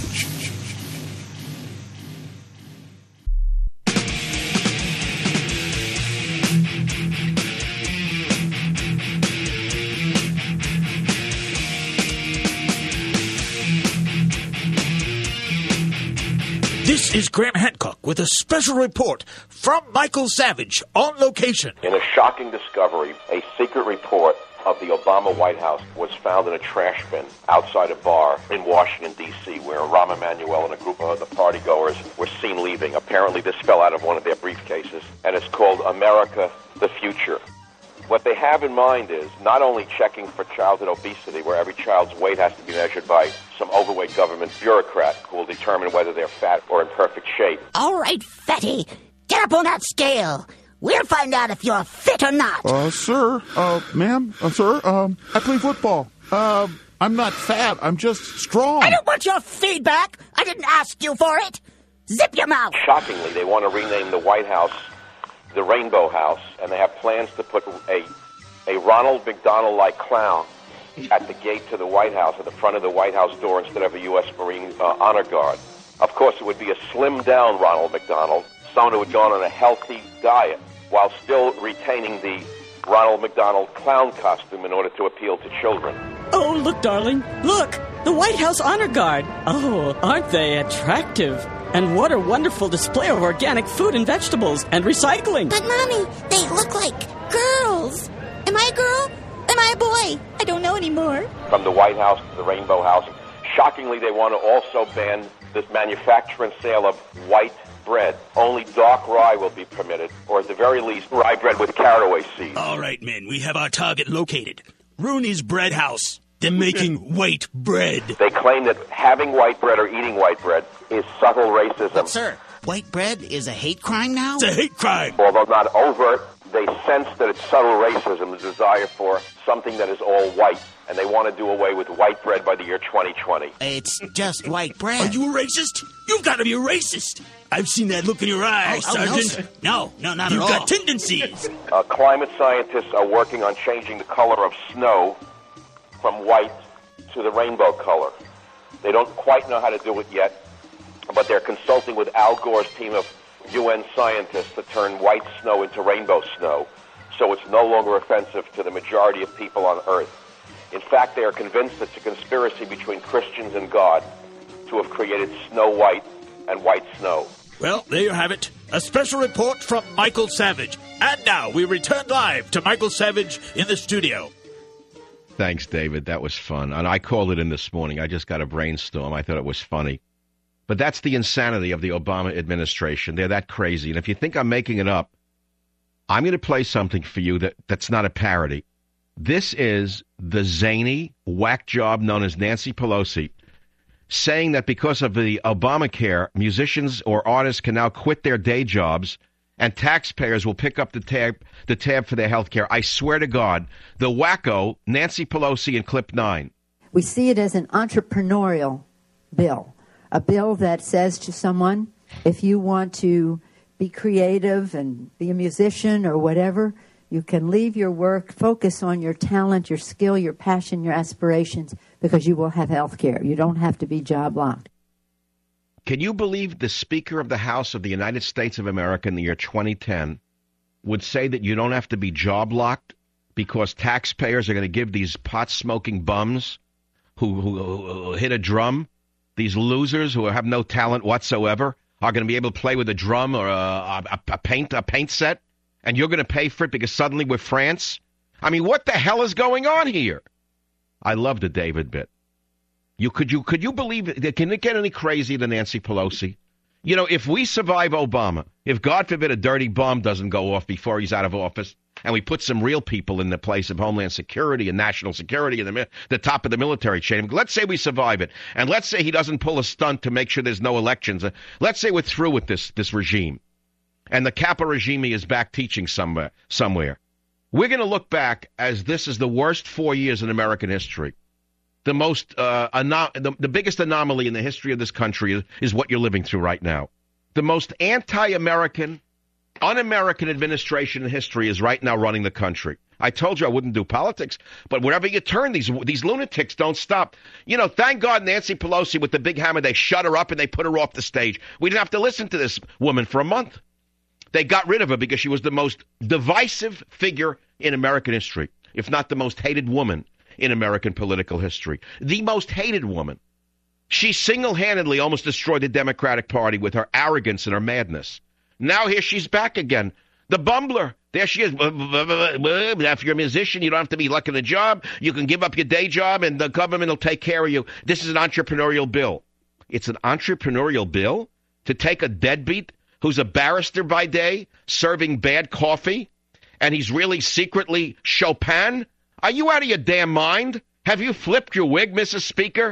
This is Graham Hancock with a special report from Michael Savage on location. In a shocking discovery, a secret report of the Obama White House was found in a trash bin outside a bar in Washington, D C, where Rahm Emanuel and a group of other partygoers were seen leaving. Apparently, this fell out of one of their briefcases, and it's called America the Future. What they have in mind is not only checking for childhood obesity, where every child's weight has to be measured by some overweight government bureaucrat who will determine whether they're fat or in perfect shape. All right, fatty, get up on that scale. We'll find out if you're fit or not. Uh, sir, uh, ma'am, uh, sir, um, I play football. Uh, I'm not fat, I'm just strong. I don't want your feedback. I didn't ask you for it. Zip your mouth. Shockingly, they want to rename the White House the Rainbow House, and they have plans to put a a Ronald McDonald-like clown at the gate to the White House, at the front of the White House door, instead of a U S Marine uh, honor guard. Of course, it would be a slimmed-down Ronald McDonald, someone who had gone on a healthy diet, while still retaining the Ronald McDonald clown costume in order to appeal to children. Oh, look, darling, look, the White House Honor Guard. Oh, aren't they attractive? And what a wonderful display of organic food and vegetables and recycling. But, Mommy, they look like girls. Am I a girl? Am I a boy? I don't know anymore. From the White House to the Rainbow House. Shockingly, they want to also ban the manufacture and sale of white bread. Only dark rye will be permitted, or at the very least, rye bread with caraway seeds. All right, men, we have our target located. Rooney's Bread House. They're making white bread. They claim that having white bread or eating white bread is subtle racism. But, sir, white bread is a hate crime now? It's a hate crime. Although not overt, they sense that it's subtle racism, the desire for something that is all white, and they want to do away with white bread by the year twenty twenty. It's just white bread. Are you a racist? You've got to be a racist. I've seen that look in your eyes, oh, oh, Sergeant. No, no, no, not You've at all. You've got tendencies. Uh, climate scientists are working on changing the color of snow from white to the rainbow color. They don't quite know how to do it yet, but they're consulting with Al Gore's team of U N scientists to turn white snow into rainbow snow, so it's no longer offensive to the majority of people on Earth. In fact, they are convinced it's a conspiracy between Christians and God to have created Snow White and white snow. Well, there you have it. a special report from Michael Savage. And now we return live to Michael Savage in the studio. Thanks, David. That was fun. And I called it in this morning. I just got a brainstorm. I thought it was funny. But that's the insanity of the Obama administration. They're that crazy. And if you think I'm making it up, I'm going to play something for you that, that's not a parody. This is the zany whack job known as Nancy Pelosi saying that because of the Obamacare, musicians or artists can now quit their day jobs and taxpayers will pick up the tab, the tab for their health care. I swear to God, the wacko, Nancy Pelosi in clip nine. We see it as an entrepreneurial bill, a bill that says to someone, if you want to be creative and be a musician or whatever, you can leave your work, focus on your talent, your skill, your passion, your aspirations, because you will have health care. You don't have to be job locked. Can you believe the Speaker of the House of the United States of America in the year twenty ten would say that you don't have to be job locked because taxpayers are going to give these pot-smoking bums who, who, who hit a drum, these losers who have no talent whatsoever, are going to be able to play with a drum or a, a, a paint a paint set, and you're going to pay for it because suddenly we're France? I mean, what the hell is going on here? I love the David bit. You could you could you believe it? Can it get any crazier than Nancy Pelosi? You know, if we survive Obama, if God forbid a dirty bomb doesn't go off before he's out of office, and we put some real people in the place of Homeland Security and national security and the, the top of the military chain, let's say we survive it, and let's say he doesn't pull a stunt to make sure there's no elections. Let's say we're through with this this regime, and the Kappa regime is back teaching somewhere. somewhere. We're going to look back as this is the worst four years in American history. The most, uh, anom- the, the biggest anomaly in the history of this country is, is what you're living through right now. The most anti-American, un-American administration in history is right now running the country. I told you I wouldn't do politics, but wherever you turn, these these lunatics don't stop. You know, thank God Nancy Pelosi with the big hammer, they shut her up and they put her off the stage. We didn't have to listen to this woman for a month. They got rid of her because she was the most divisive figure in American history, if not the most hated woman in American political history. The most hated woman. She single-handedly almost destroyed the Democratic Party with her arrogance and her madness. Now here she's back again. The bumbler. There she is. If you're a musician, you don't have to be lucking a job. You can give up your day job and the government will take care of you. This is an entrepreneurial bill. It's an entrepreneurial bill to take a deadbeat who's a barrister by day, serving bad coffee, and he's really secretly Chopin? Are you out of your damn mind? Have you flipped your wig, Missus Speaker?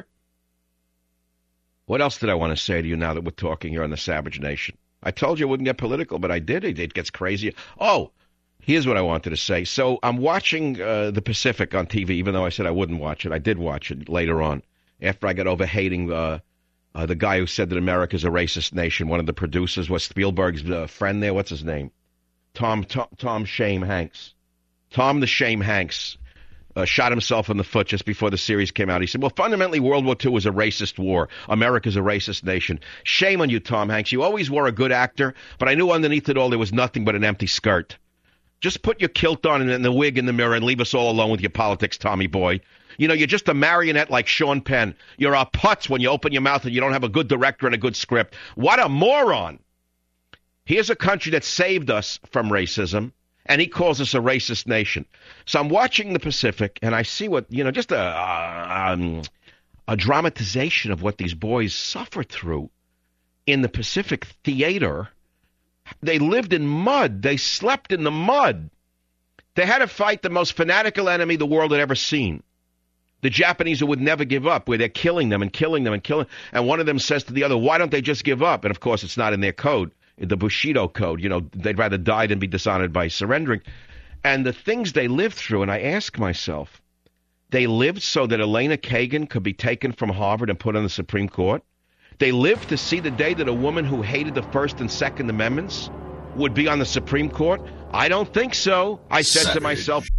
What else did I want to say to you now that we're talking here on the Savage Nation? I told you I wouldn't get political, but I did. It gets crazy. Oh, here's what I wanted to say. So I'm watching uh, The Pacific on T V, even though I said I wouldn't watch it. I did watch it later on, after I got over hating uh, uh, the guy who said that America's a racist nation. One of the producers was Spielberg's uh, friend there. What's his name? Tom, Tom, Tom Shame Hanks. Tom the Shame Hanks. Uh, shot himself in the foot just before the series came out. He said, well, fundamentally, World War Two was a racist war. America's a racist nation. Shame on you, Tom Hanks. You always were a good actor, but I knew underneath it all there was nothing but an empty skirt. Just put your kilt on and the wig in the mirror and leave us all alone with your politics, Tommy boy. You know, you're just a marionette like Sean Penn. You're a putz when you open your mouth and you don't have a good director and a good script. What a moron. Here's a country that saved us from racism, and he calls us a racist nation. So I'm watching The Pacific, and I see what, you know, just a, a, um, a dramatization of what these boys suffered through in the Pacific Theater. They lived in mud. They slept in the mud. They had to fight the most fanatical enemy the world had ever seen. The Japanese who would never give up, where they're killing them and killing them and killing. And one of them says to the other, why don't they just give up? And, of course, it's not in their code. The Bushido code, you know, they'd rather die than be dishonored by surrendering. And the things they lived through, and I ask myself, they lived so that Elena Kagan could be taken from Harvard and put on the Supreme Court. They lived to see the day that a woman who hated the First and Second Amendments would be on the Supreme Court. I don't think so. I said Savage. to myself,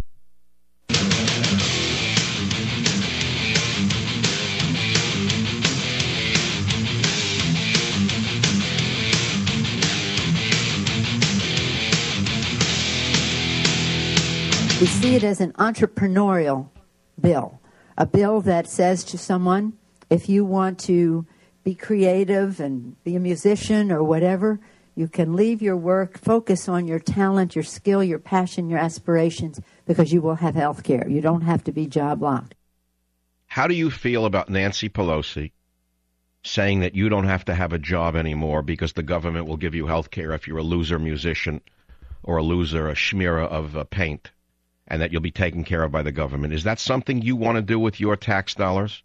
we see it as an entrepreneurial bill, a bill that says to someone, if you want to be creative and be a musician or whatever, You can leave your work, focus on your talent, your skill, your passion, your aspirations, because you will have health care. You don't have to be job locked. How do you feel about Nancy Pelosi saying that you don't have to have a job anymore because the government will give you health care if you're a loser musician or a loser, a schmear of uh, paint, and that you'll be taken care of by the government? Is that something you want to do with your tax dollars?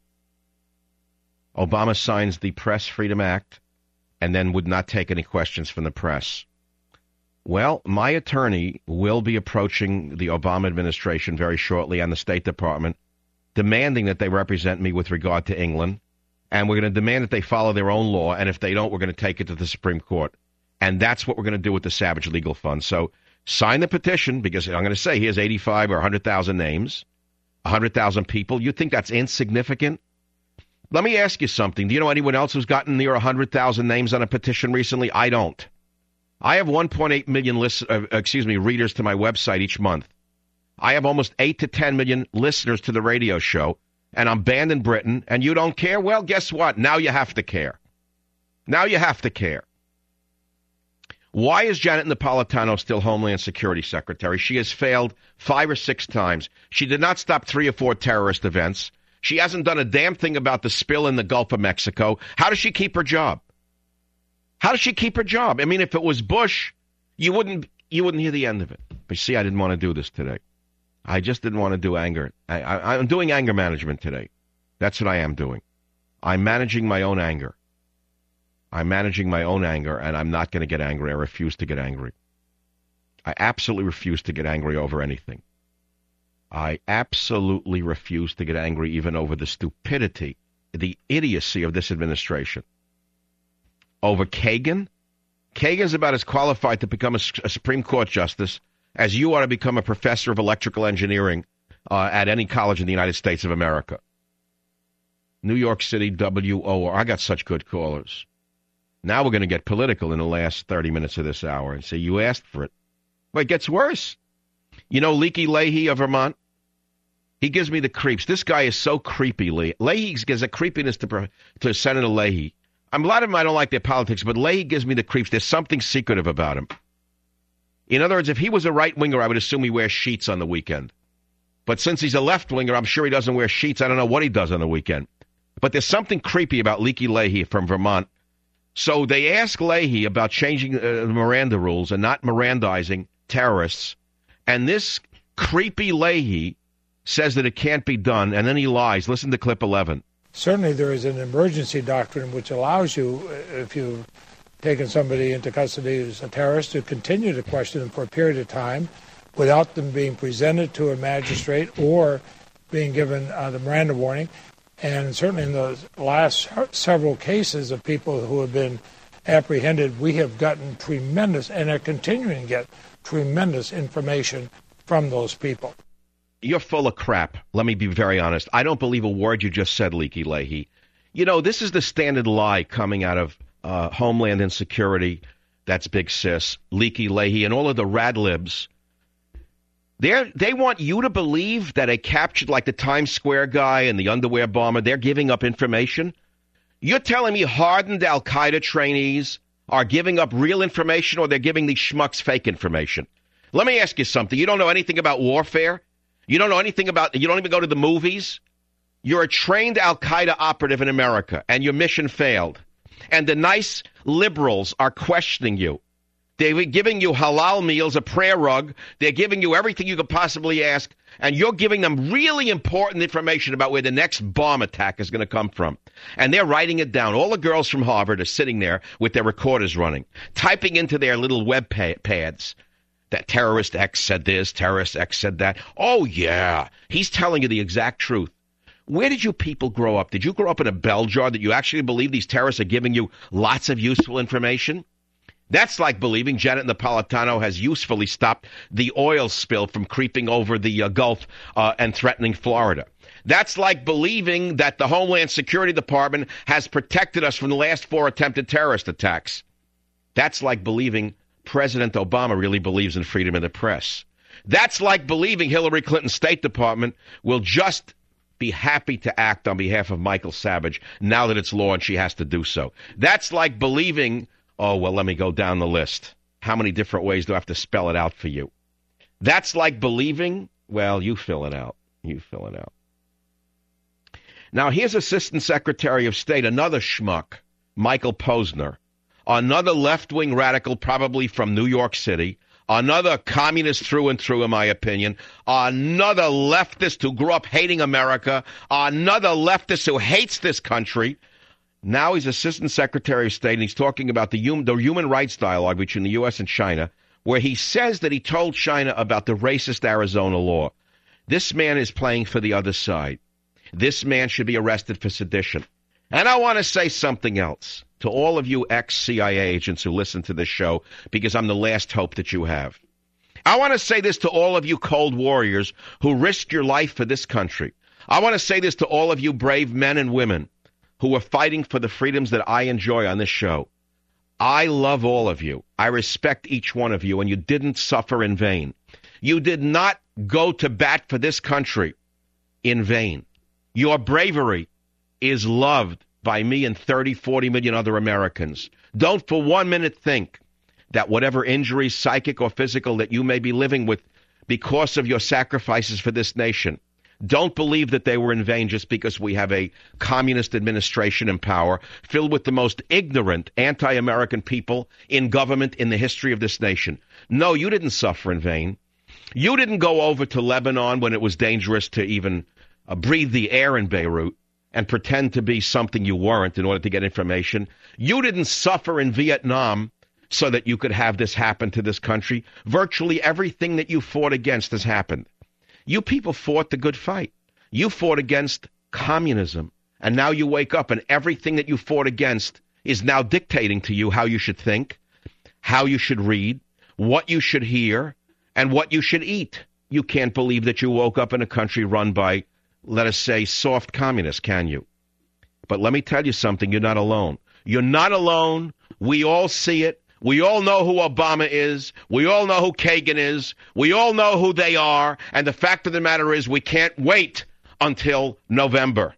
Obama signs the Press Freedom Act and then would not take any questions from the press. Well, my attorney will be approaching the Obama administration very shortly and the State Department, demanding that they represent me with regard to England, and we're going to demand that they follow their own law, and if they don't, we're going to take it to the Supreme Court. And that's what we're going to do with the Savage Legal Fund. So sign the petition, because I'm going to say he has eighty-five or one hundred thousand names, one hundred thousand people. You think that's insignificant? Let me ask you something. Do you know anyone else who's gotten near one hundred thousand names on a petition recently? I don't. I have one point eight million list, uh, excuse me, readers to my website each month. I have almost eight to ten million listeners to the radio show, and I'm banned in Britain, and you don't care? Well, guess what? Now you have to care. Now you have to care. Why is Janet Napolitano still Homeland Security Secretary? She has failed five or six times. She did not stop three or four terrorist events. She hasn't done a damn thing about the spill in the Gulf of Mexico. How does she keep her job? How does she keep her job? I mean, if it was Bush, you wouldn't you wouldn't hear the end of it. But see, I didn't want to do this today. I just didn't want to do anger. I, I, I'm doing anger management today. That's what I am doing. I'm managing my own anger. I'm managing my own anger, and I'm not going to get angry. I refuse to get angry. I absolutely refuse to get angry over anything. I absolutely refuse to get angry even over the stupidity, the idiocy of this administration. Over Kagan? Kagan's about as qualified to become a, a Supreme Court justice as you ought to become a professor of electrical engineering uh, at any college in the United States of America. New York City, W O R. I got such good callers. Now we're going to get political in the last thirty minutes of this hour and say, you asked for it. But it gets worse. You know Leaky Leahy of Vermont? He gives me the creeps. This guy is so creepy, Lee. Leahy gives a creepiness to, to Senator Leahy. I'm, a lot of them, I don't like their politics, but Leahy gives me the creeps. There's something secretive about him. In other words, if he was a right-winger, I would assume he wears sheets on the weekend. But since he's a left-winger, I'm sure he doesn't wear sheets. I don't know what he does on the weekend. But there's something creepy about Leaky Leahy from Vermont. So they ask Leahy about changing uh, the Miranda rules and not Mirandizing terrorists. And this creepy Leahy says that it can't be done, and then he lies. Listen to clip eleven. Certainly there is an emergency doctrine which allows you, if you've taken somebody into custody who's a terrorist, to continue to question them for a period of time without them being presented to a magistrate or being given uh, the Miranda warning. And certainly in the last several cases of people who have been apprehended, we have gotten tremendous, and are continuing to get tremendous information from those people. You're full of crap. Let me be very honest. I don't believe a word you just said, Leaky Leahy. You know, this is the standard lie coming out of uh, Homeland Insecurity. That's Big Sis, Leaky Leahy, and all of the rad libs. They're, they want you to believe that a captured, like the Times Square guy and the underwear bomber, they're giving up information? You're telling me hardened Al-Qaeda trainees are giving up real information, or they're giving these schmucks fake information? Let me ask you something. You don't know anything about warfare? You don't know anything about, you don't even go to the movies? You're a trained Al-Qaeda operative in America, and your mission failed. And the nice liberals are questioning you. They're giving you halal meals, a prayer rug. They're giving you everything you could possibly ask, and you're giving them really important information about where the next bomb attack is going to come from. And they're writing it down. All the girls from Harvard are sitting there with their recorders running, typing into their little web pads that terrorist X said this, terrorist X said that. Oh, yeah, he's telling you the exact truth. Where did you people grow up? Did you grow up in a bell jar that you actually believe these terrorists are giving you lots of useful information? That's like believing Janet Napolitano has usefully stopped the oil spill from creeping over the uh, Gulf uh, and threatening Florida. That's like believing that the Homeland Security Department has protected us from the last four attempted terrorist attacks. That's like believing President Obama really believes in freedom of the press. That's like believing Hillary Clinton's State Department will just be happy to act on behalf of Michael Savage now that it's law and she has to do so. That's like believing Oh, well, let me go down the list. How many different ways do I have to spell it out for you? That's like believing. Well, you fill it out. You fill it out. Now, here's Assistant Secretary of State, another schmuck, Michael Posner, another left-wing radical, probably from New York City, another communist through and through, in my opinion, another leftist who grew up hating America, another leftist who hates this country. Now he's Assistant Secretary of State, and he's talking about the hum- the human rights dialogue between the U S and China, where he says that he told China about the racist Arizona law. This man is playing for the other side. This man should be arrested for sedition. And I want to say something else to all of you ex-C I A agents who listen to this show, because I'm the last hope that you have. I want to say this to all of you cold warriors who risked your life for this country. I want to say this to all of you brave men and women who are fighting for the freedoms that I enjoy on this show. I love all of you. I respect each one of you, and you didn't suffer in vain. You did not go to bat for this country in vain. Your bravery is loved by me and thirty, forty million other Americans. Don't for one minute think that whatever injuries, psychic or physical, that you may be living with because of your sacrifices for this nation, don't believe that they were in vain just because we have a communist administration in power filled with the most ignorant anti-American people in government in the history of this nation. No, you didn't suffer in vain. You didn't go over to Lebanon when it was dangerous to even uh, breathe the air in Beirut and pretend to be something you weren't in order to get information. You didn't suffer in Vietnam so that you could have this happen to this country. Virtually everything that you fought against has happened. You people fought the good fight. You fought against communism. And now you wake up and everything that you fought against is now dictating to you how you should think, how you should read, what you should hear, and what you should eat. You can't believe that you woke up in a country run by, let us say, soft communists, can you? But let me tell you something, you're not alone. You're not alone. We all see it. We all know who Obama is. We all know who Kagan is. We all know who they are. And the fact of the matter is we can't wait until November.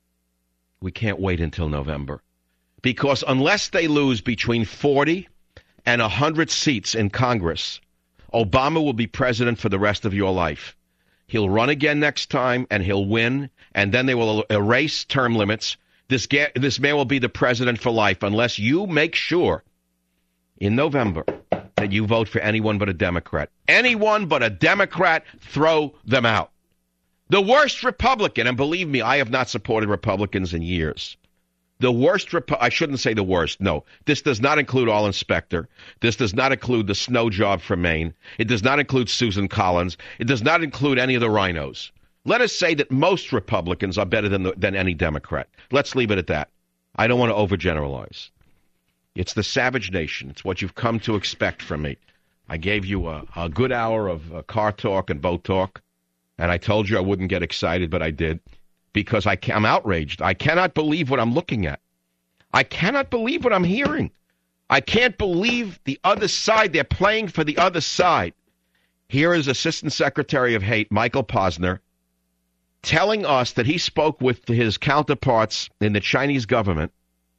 We can't wait until November. Because unless they lose between forty and one hundred seats in Congress, Obama will be president for the rest of your life. He'll run again next time, and he'll win, and then they will erase term limits. This, ga- this man will be the president for life unless you make sure in November that you vote for anyone but a Democrat. Anyone but a Democrat, throw them out. The worst Republican, and believe me, I have not supported Republicans in years. The worst, Repu- I shouldn't say the worst, no. This does not include All Inspector. This does not include the snow job from Maine. It does not include Susan Collins. It does not include any of the rhinos. Let us say that most Republicans are better than, the, than any Democrat. Let's leave it at that. I don't want to overgeneralize. It's the savage nation. It's what you've come to expect from me. I gave you a, a good hour of uh, car talk and boat talk, and I told you I wouldn't get excited, but I did. Because I can, I'm outraged. I cannot believe what I'm looking at. I cannot believe what I'm hearing. I can't believe the other side. They're playing for the other side. Here is Assistant Secretary of Hate, Michael Posner, telling us that he spoke with his counterparts in the Chinese government.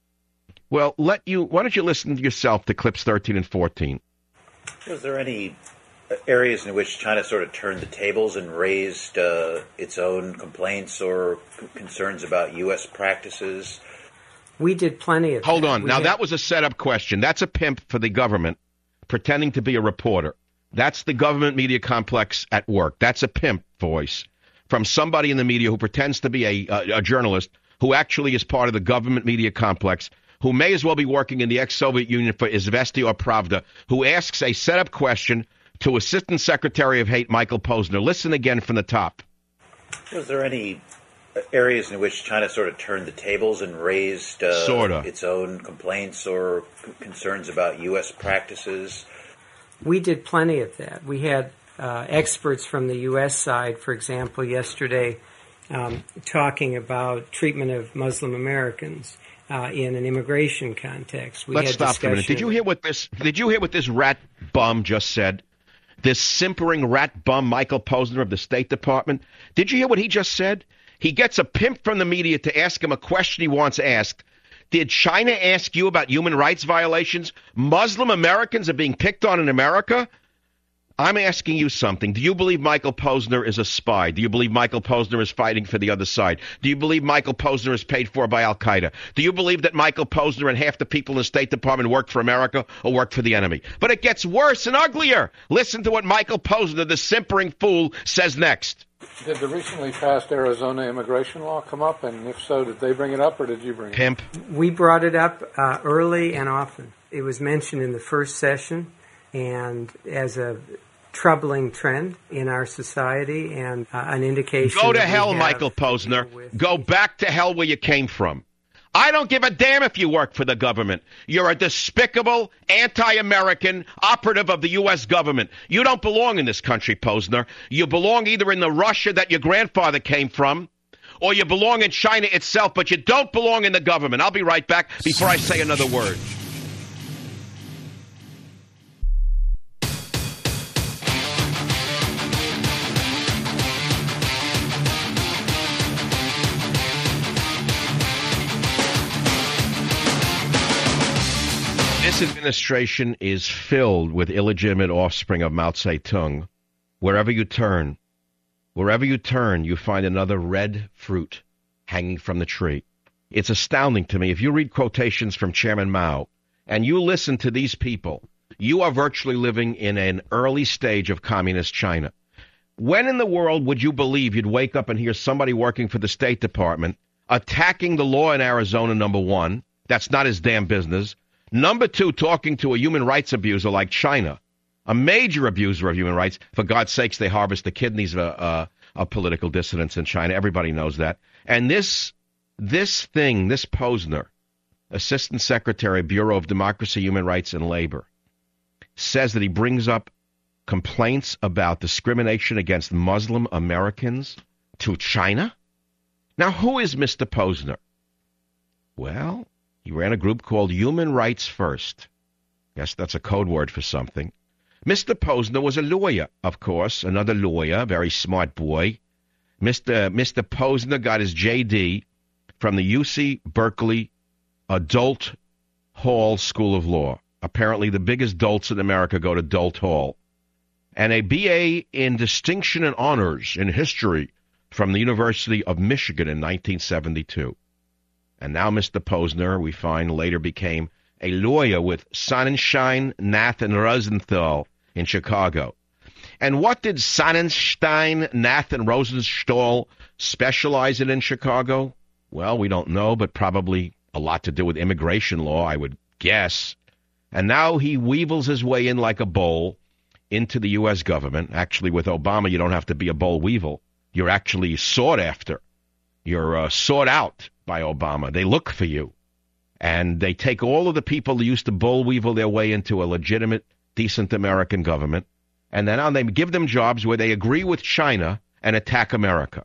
Well, let you. Why don't you listen to yourself to clips thirteen and fourteen? Was there any areas in which China sort of turned the tables and raised uh, its own complaints or c- concerns about U S practices? We did plenty of Hold that. on. We now, had... that was a setup question. That's a pimp for the government pretending to be a reporter. That's the government media complex at work. That's a pimp voice from somebody in the media who pretends to be a, a, a journalist who actually is part of the government media complex, who may as well be working in the ex-Soviet Union for Izvestia or Pravda, who asks a setup question to Assistant Secretary of Hate, Michael Posner. Listen again from the top. Was there any areas in which China sort of turned the tables and raised uh, Sorta. its own complaints or c- concerns about U S practices? We did plenty of that. We had uh, experts from the U S side, for example, yesterday um, talking about treatment of Muslim Americans uh, in an immigration context. We Let's had stop for a minute. Did you hear what this? Did you hear what this rat bum just said? This simpering rat bum, Michael Posner of the State Department. Did you hear what he just said? He gets a pimp from the media to ask him a question he wants asked. Did China ask you about human rights violations? Muslim Americans are being picked on in America? I'm asking you something. Do you believe Michael Posner is a spy? Do you believe Michael Posner is fighting for the other side? Do you believe Michael Posner is paid for by Al-Qaeda? Do you believe that Michael Posner and half the people in the State Department work for America or work for the enemy? But it gets worse and uglier. Listen to what Michael Posner, the simpering fool, says next. Did the recently passed Arizona immigration law come up? And if so, did they bring it up or did you bring it Pimp. up? We brought it up uh, early and often. It was mentioned in the first session and as a troubling trend in our society and uh, an indication. Go to hell, Michael Posner. Go back to hell where you came from. I don't give a damn if you work for the government. You're a despicable, anti-American operative of the U S government. You don't belong in this country, Posner. You belong either in the Russia that your grandfather came from, or you belong in China itself, but you don't belong in the government. I'll be right back before I say another word. This administration is filled with illegitimate offspring of Mao Zedong. Wherever you turn, wherever you turn, you find another red fruit hanging from the tree. It's astounding to me. If you read quotations from Chairman Mao and you listen to these people, you are virtually living in an early stage of communist China. When in the world would you believe you'd wake up and hear somebody working for the State Department attacking the law in Arizona, number one? That's not his damn business. Number two, talking to a human rights abuser like China, a major abuser of human rights. For God's sakes, they harvest the kidneys of, uh, of political dissidents in China. Everybody knows that. And this this thing, this Posner, Assistant Secretary, Bureau of Democracy, Human Rights, and Labor, says that he brings up complaints about discrimination against Muslim Americans to China? Now, who is Mister Posner? Well, he ran a group called Human Rights First. Yes, that's a code word for something. Mister Posner was a lawyer, of course, another lawyer, very smart boy. Mister Mister Posner got his J D from the U C Berkeley Adult Hall School of Law. Apparently the biggest dolts in America go to Dolt Hall. And a B A in Distinction and Honors in History from the University of Michigan in nineteen seventy-two. And now Mister Posner, we find, later became a lawyer with Sonnenschein, Nath, and Rosenthal in Chicago. And what did Sonnenschein, Nath, and Rosenthal specialize in in Chicago? Well, we don't know, but probably a lot to do with immigration law, I would guess. And now he weevils his way in like a bull into the U S government. Actually, with Obama, you don't have to be a boll weevil. You're actually sought after. You're uh, sought out by Obama. They look for you. And they take all of the people who used to bull weevil their way into a legitimate, decent American government, and then now they give them jobs where they agree with China and attack America.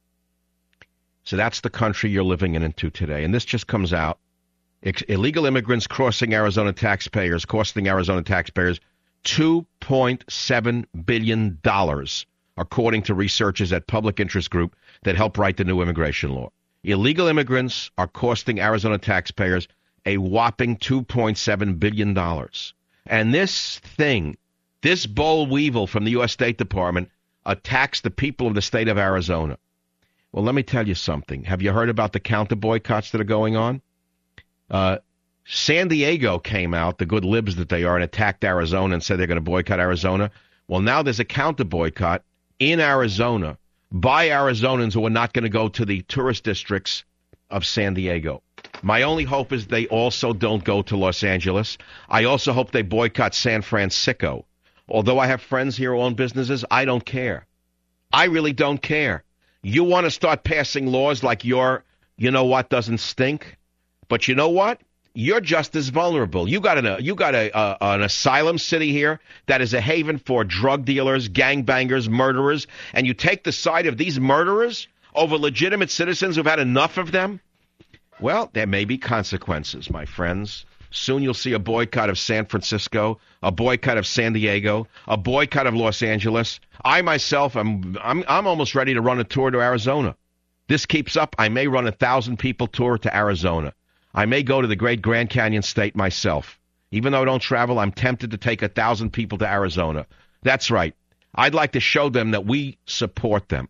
So that's the country you're living in into today. And this just comes out. Ex- illegal immigrants crossing Arizona taxpayers, costing Arizona taxpayers two point seven billion dollars, according to researchers at Public Interest Group that help write the new immigration law. Illegal immigrants are costing Arizona taxpayers a whopping two point seven billion dollars. And this thing, this boll weevil from the U S State Department attacks the people of the state of Arizona. Well, let me tell you something. Have you heard about the counter boycotts that are going on? Uh, San Diego came out, the good libs that they are, and attacked Arizona and said they're going to boycott Arizona. Well, now there's a counter boycott in Arizona by Arizonans who are not going to go to the tourist districts of San Diego. My only hope is they also don't go to Los Angeles. I also hope they boycott San Francisco. Although I have friends here who own businesses, I don't care. I really don't care. You want to start passing laws like your, you know what, doesn't stink? But you know what? You're just as vulnerable. You got an, you got a, a, an asylum city here that is a haven for drug dealers, gangbangers, murderers, and you take the side of these murderers over legitimate citizens who've had enough of them? Well, there may be consequences, my friends. Soon you'll see a boycott of San Francisco, a boycott of San Diego, a boycott of Los Angeles. I myself, am I'm, I'm almost ready to run a tour to Arizona. This keeps up, I may run a thousand people tour to Arizona. I may go to the great Grand Canyon State myself. Even though I don't travel, I'm tempted to take a thousand people to Arizona. That's right. I'd like to show them that we support them.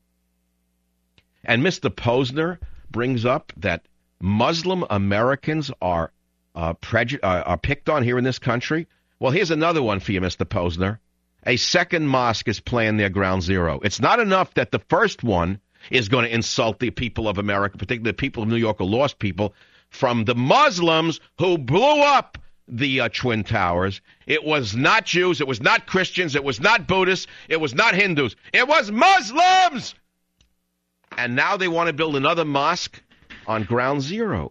And Mister Posner brings up that Muslim Americans are uh, preju- uh, are picked on here in this country. Well, here's another one for you, Mister Posner. A second mosque is planned near Ground Zero. It's not enough that the first one is going to insult the people of America, particularly the people of New York, who lost people from the Muslims who blew up the uh, Twin Towers. It was not Jews. It was not Christians. It was not Buddhists. It was not Hindus. It was Muslims! And now they want to build another mosque on Ground Zero.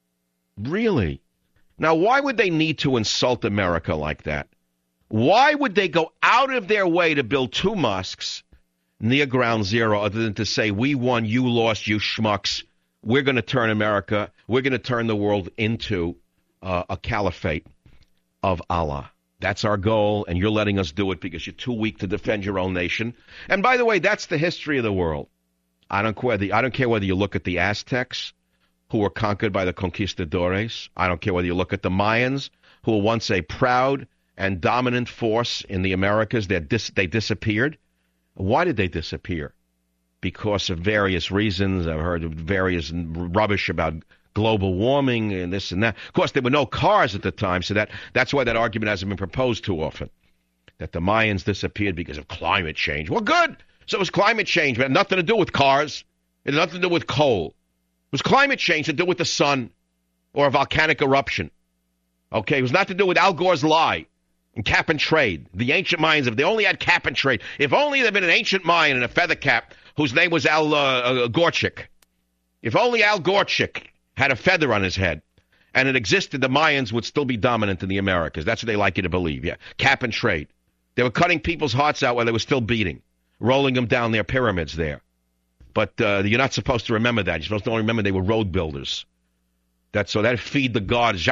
Really? Now, why would they need to insult America like that? Why would they go out of their way to build two mosques near Ground Zero other than to say, we won, you lost, you schmucks. We're going to turn America, we're going to turn the world into uh, a caliphate of Allah. That's our goal, and you're letting us do it because you're too weak to defend your own nation. And by the way, that's the history of the world. I don't care whether, I don't care whether you look at the Aztecs, who were conquered by the conquistadores. I don't care whether you look at the Mayans, who were once a proud and dominant force in the Americas. They, dis- they disappeared. Why did they disappear? Because of various reasons. I've heard of various rubbish about global warming and this and that. Of course, there were no cars at the time, so that, that's why that argument hasn't been proposed too often, that the Mayans disappeared because of climate change. Well, good. So it was climate change. It had nothing to do with cars. It had nothing to do with coal. It was climate change to do with the sun or a volcanic eruption. Okay, it was not to do with Al Gore's lie and cap and trade. The ancient Mayans, if they only had cap and trade, if only there had been an ancient Mayan in a feather cap whose name was Al uh, uh, Gorchik. If only Al Gorchik had a feather on his head and it existed, the Mayans would still be dominant in the Americas. That's what they like you to believe, yeah. Cap and trade. They were cutting people's hearts out while they were still beating, rolling them down their pyramids there. But uh, you're not supposed to remember that. You're supposed to only remember they were road builders. That's so that feed the gods.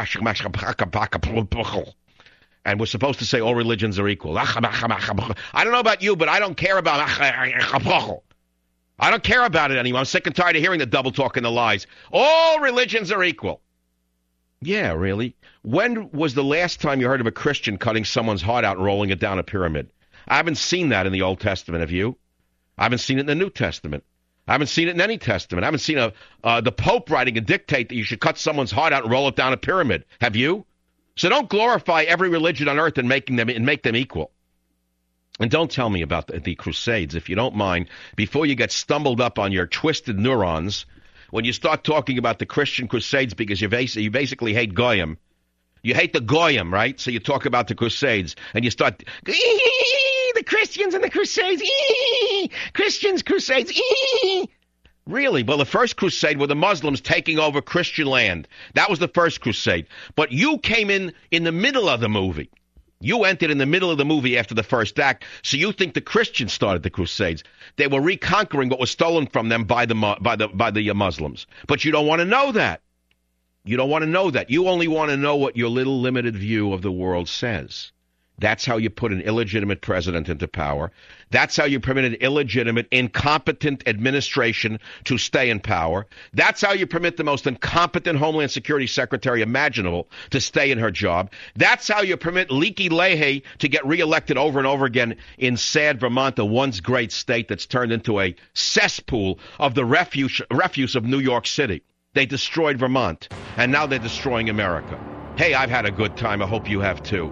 And we're supposed to say all religions are equal. I don't know about you, but I don't care about I don't care about it anymore. I'm sick and tired of hearing the double talk and the lies. All religions are equal. Yeah, really? When was the last time you heard of a Christian cutting someone's heart out and rolling it down a pyramid? I haven't seen that in the Old Testament, have you? I haven't seen it in the New Testament. I haven't seen it in any testament. I haven't seen a uh, the Pope writing a dictate that you should cut someone's heart out and roll it down a pyramid. Have you? So don't glorify every religion on earth and making them and make them equal. And don't tell me about the, the Crusades, if you don't mind, before you get stumbled up on your twisted neurons, when you start talking about the Christian Crusades because you, bas- you basically hate Goyim. You hate the Goyim, right? So you talk about the Crusades, and you start, the Christians and the Crusades, Christians, Crusades, really? Well, the first crusade were the Muslims taking over Christian land. That was the first crusade. But you came in in the middle of the movie. You entered in the middle of the movie after the first act, so you think the Christians started the Crusades. They were reconquering what was stolen from them by the by the by the Muslims. But you don't want to know that. You don't want to know that. You only want to know what your little limited view of the world says. That's how you put an illegitimate president into power. That's how you permit an illegitimate, incompetent administration to stay in power. That's how you permit the most incompetent Homeland Security Secretary imaginable to stay in her job. That's how you permit Leaky Leahy to get reelected over and over again in sad Vermont, the once great state that's turned into a cesspool of the refuse, refuse of New York City. They destroyed Vermont, and now they're destroying America. Hey, I've had a good time. I hope you have too.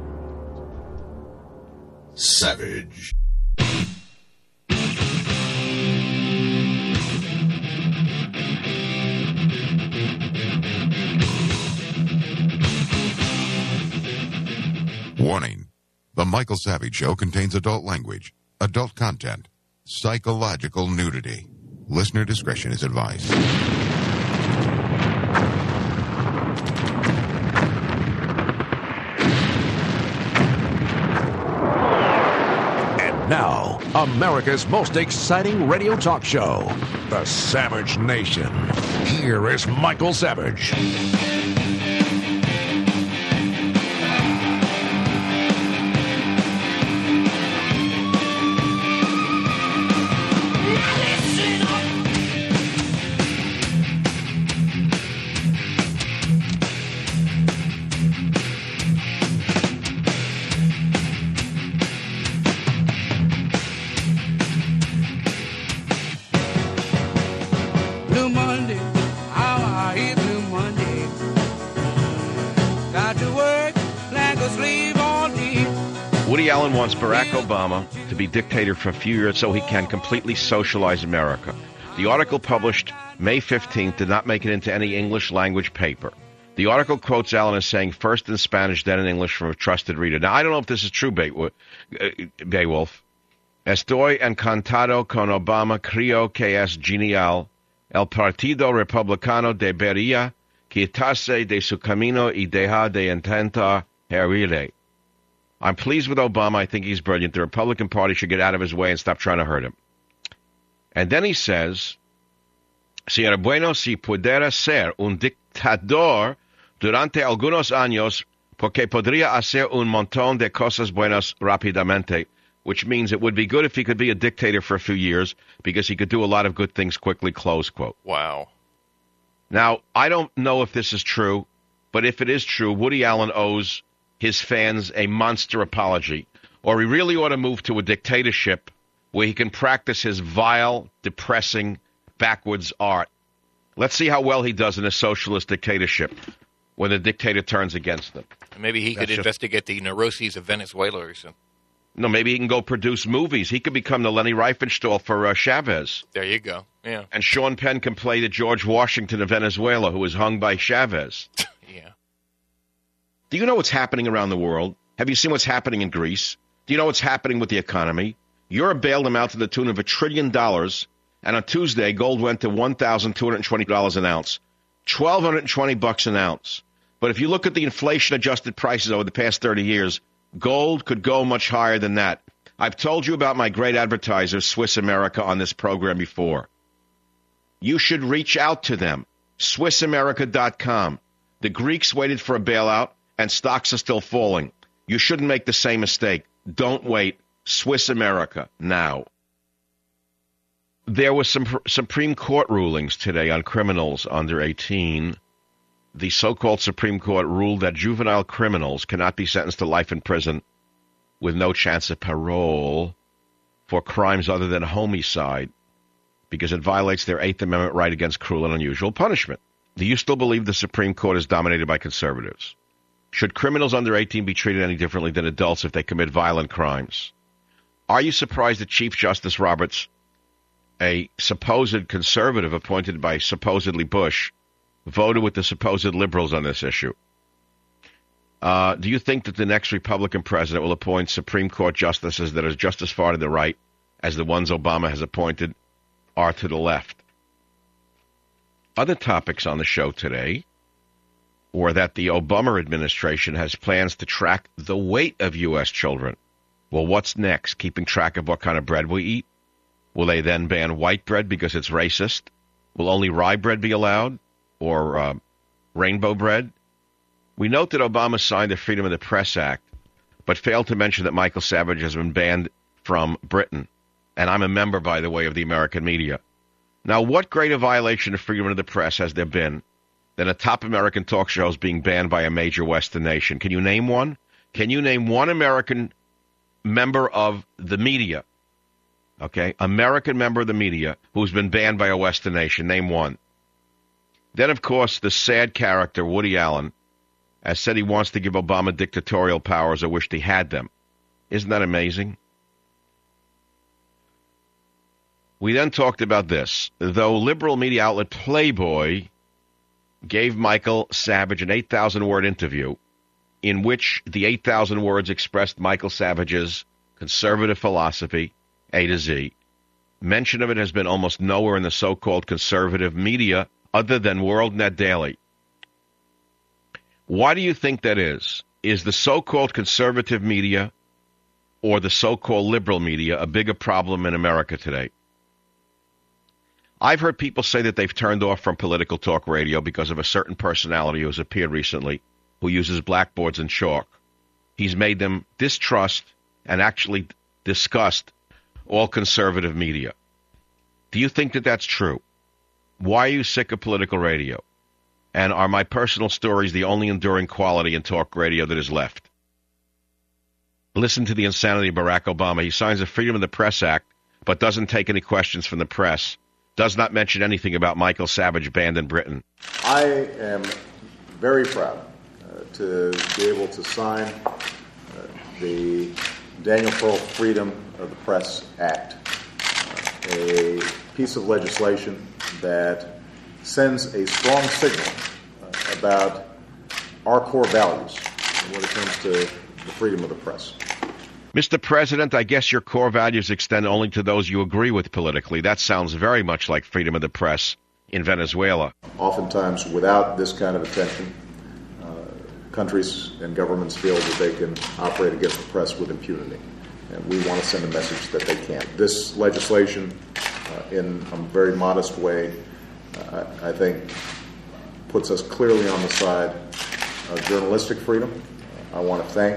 Savage. Warning. The Michael Savage Show contains adult language, adult content, psychological nudity. Listener discretion is advised. Now, America's most exciting radio talk show, The Savage Nation. Here is Michael Savage. Allen wants Barack Obama to be dictator for a few years so he can completely socialize America. The article published May fifteenth did not make it into any English language paper. The article quotes Allen as saying first in Spanish, then in English from a trusted reader. Now, I don't know if this is true, Beowulf. Estoy encantado con Obama. Creo que es genial. El Partido Republicano debería quitarse de su camino y dejar de intentar herirle. I'm pleased with Obama. I think he's brilliant. The Republican Party should get out of his way and stop trying to hurt him. And then he says, sería bueno si pudiera ser un dictador durante algunos años porque podría hacer un montón de cosas buenas rápidamente, which means it would be good if he could be a dictator for a few years because he could do a lot of good things quickly, close quote. Wow. Now, I don't know if this is true, but if it is true, Woody Allen owes his fans a monster apology, or he really ought to move to a dictatorship where he can practice his vile, depressing, backwards art. Let's see how well he does in a socialist dictatorship when the dictator turns against them. Maybe he That's could just... investigate the neuroses of Venezuela or something. No, maybe he can go produce movies. He could become the Lenny Riefenstahl for uh, Chavez. There you go. Yeah. And Sean Penn can play the George Washington of Venezuela, who was hung by Chavez. Yeah. Do you know what's happening around the world? Have you seen what's happening in Greece? Do you know what's happening with the economy? Europe bailed them out to the tune of a trillion dollars, and on Tuesday, gold went to one thousand two hundred twenty dollars an ounce, one thousand two hundred twenty bucks an ounce. But if you look at the inflation-adjusted prices over the past thirty years, gold could go much higher than that. I've told you about my great advertiser, Swiss America, on this program before. You should reach out to them, Swiss America dot com. The Greeks waited for a bailout, and stocks are still falling. You shouldn't make the same mistake. Don't wait. Swiss America, now. There were some Supreme Court rulings today on criminals under eighteen. The so-called Supreme Court ruled that juvenile criminals cannot be sentenced to life in prison with no chance of parole for crimes other than homicide because it violates their Eighth Amendment right against cruel and unusual punishment. Do you still believe the Supreme Court is dominated by conservatives? Should criminals under eighteen be treated any differently than adults if they commit violent crimes? Are you surprised that Chief Justice Roberts, a supposed conservative appointed by supposedly Bush, voted with the supposed liberals on this issue? Uh, do you think that the next Republican president will appoint Supreme Court justices that are just as far to the right as the ones Obama has appointed are to the left? Other topics on the show today were that the Obama administration has plans to track the weight of U S children. Well, what's next? Keeping track of what kind of bread we eat? Will they then ban white bread because it's racist? Will only rye bread be allowed? Or uh, rainbow bread? We note that Obama signed the Freedom of the Press Act, but failed to mention that Michael Savage has been banned from Britain. And I'm a member, by the way, of the American media. Now, what greater violation of freedom of the press has there been than a top American talk show is being banned by a major Western nation? Can you name one? Can you name one American member of the media, okay, American member of the media who's been banned by a Western nation? Name one. Then, of course, the sad character, Woody Allen, has said he wants to give Obama dictatorial powers or wished he had them. Isn't that amazing? We then talked about this. Though liberal media outlet Playboy gave Michael Savage an eight thousand word interview in which the eight thousand words expressed Michael Savage's conservative philosophy, A to Z, mention of it has been almost nowhere in the so-called conservative media other than WorldNet Daily. Why do you think that is? Is the so-called conservative media or the so-called liberal media a bigger problem in America today? I've heard people say that they've turned off from political talk radio because of a certain personality who has appeared recently who uses blackboards and chalk. He's made them distrust and actually disgust all conservative media. Do you think that that's true? Why are you sick of political radio? And are my personal stories the only enduring quality in talk radio that is left? Listen to the insanity of Barack Obama. He signs the Freedom of the Press Act, but doesn't take any questions from the press. Does not mention anything about Michael Savage banned in Britain. I am very proud uh, to be able to sign uh, the Daniel Pearl Freedom of the Press Act, uh, a piece of legislation that sends a strong signal uh, about our core values when it comes to the freedom of the press. Mister President, I guess your core values extend only to those you agree with politically. That sounds very much like freedom of the press in Venezuela. Oftentimes, without this kind of attention, uh, countries and governments feel that they can operate against the press with impunity. And we want to send a message that they can't. This legislation, uh, in a very modest way, uh, I think, puts us clearly on the side of journalistic freedom. Uh, I want to thank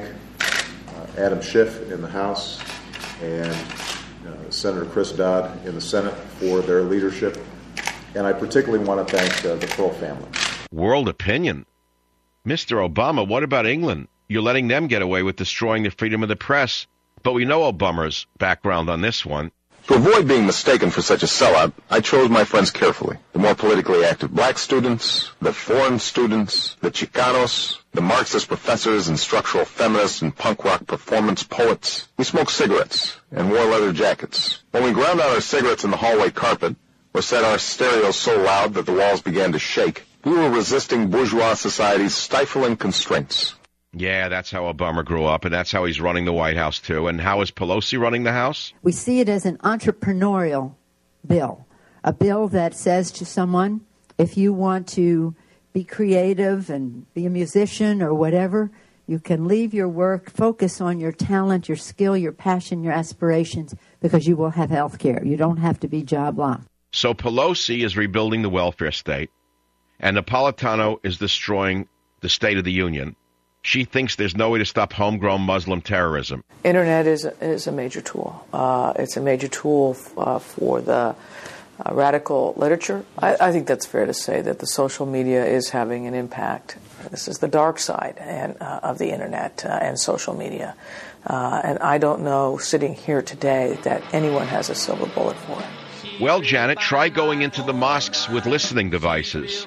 uh, Adam Schiff in the House and uh, Senator Chris Dodd in the Senate for their leadership. And I particularly want to thank uh, the Pearl family. World opinion. Mister Obama, what about England? You're letting them get away with destroying the freedom of the press. But we know Obama's background on this one. To avoid being mistaken for such a sellout, I chose my friends carefully. The more politically active black students, the foreign students, the Chicanos, the Marxist professors and structural feminists and punk rock performance poets. We smoked cigarettes and wore leather jackets. When we ground out our cigarettes in the hallway carpet, or set our stereos so loud that the walls began to shake, we were resisting bourgeois society's stifling constraints. Yeah, that's how Obama grew up, and that's how he's running the White House, too. And how is Pelosi running the House? We see it as an entrepreneurial bill, a bill that says to someone, if you want to be creative and be a musician or whatever, you can leave your work, focus on your talent, your skill, your passion, your aspirations, because you will have health care. You don't have to be job locked. So Pelosi is rebuilding the welfare state, and Napolitano is destroying the State of the Union. She thinks there's no way to stop homegrown Muslim terrorism. Internet is is a major tool. Uh, it's a major tool uh, for the uh, radical literature. I, I think that's fair to say that the social media is having an impact. This is the dark side and uh, of the Internet uh, and social media. Uh, and I don't know, sitting here today, that anyone has a silver bullet for it. Well, Janet, try going into the mosques with listening devices.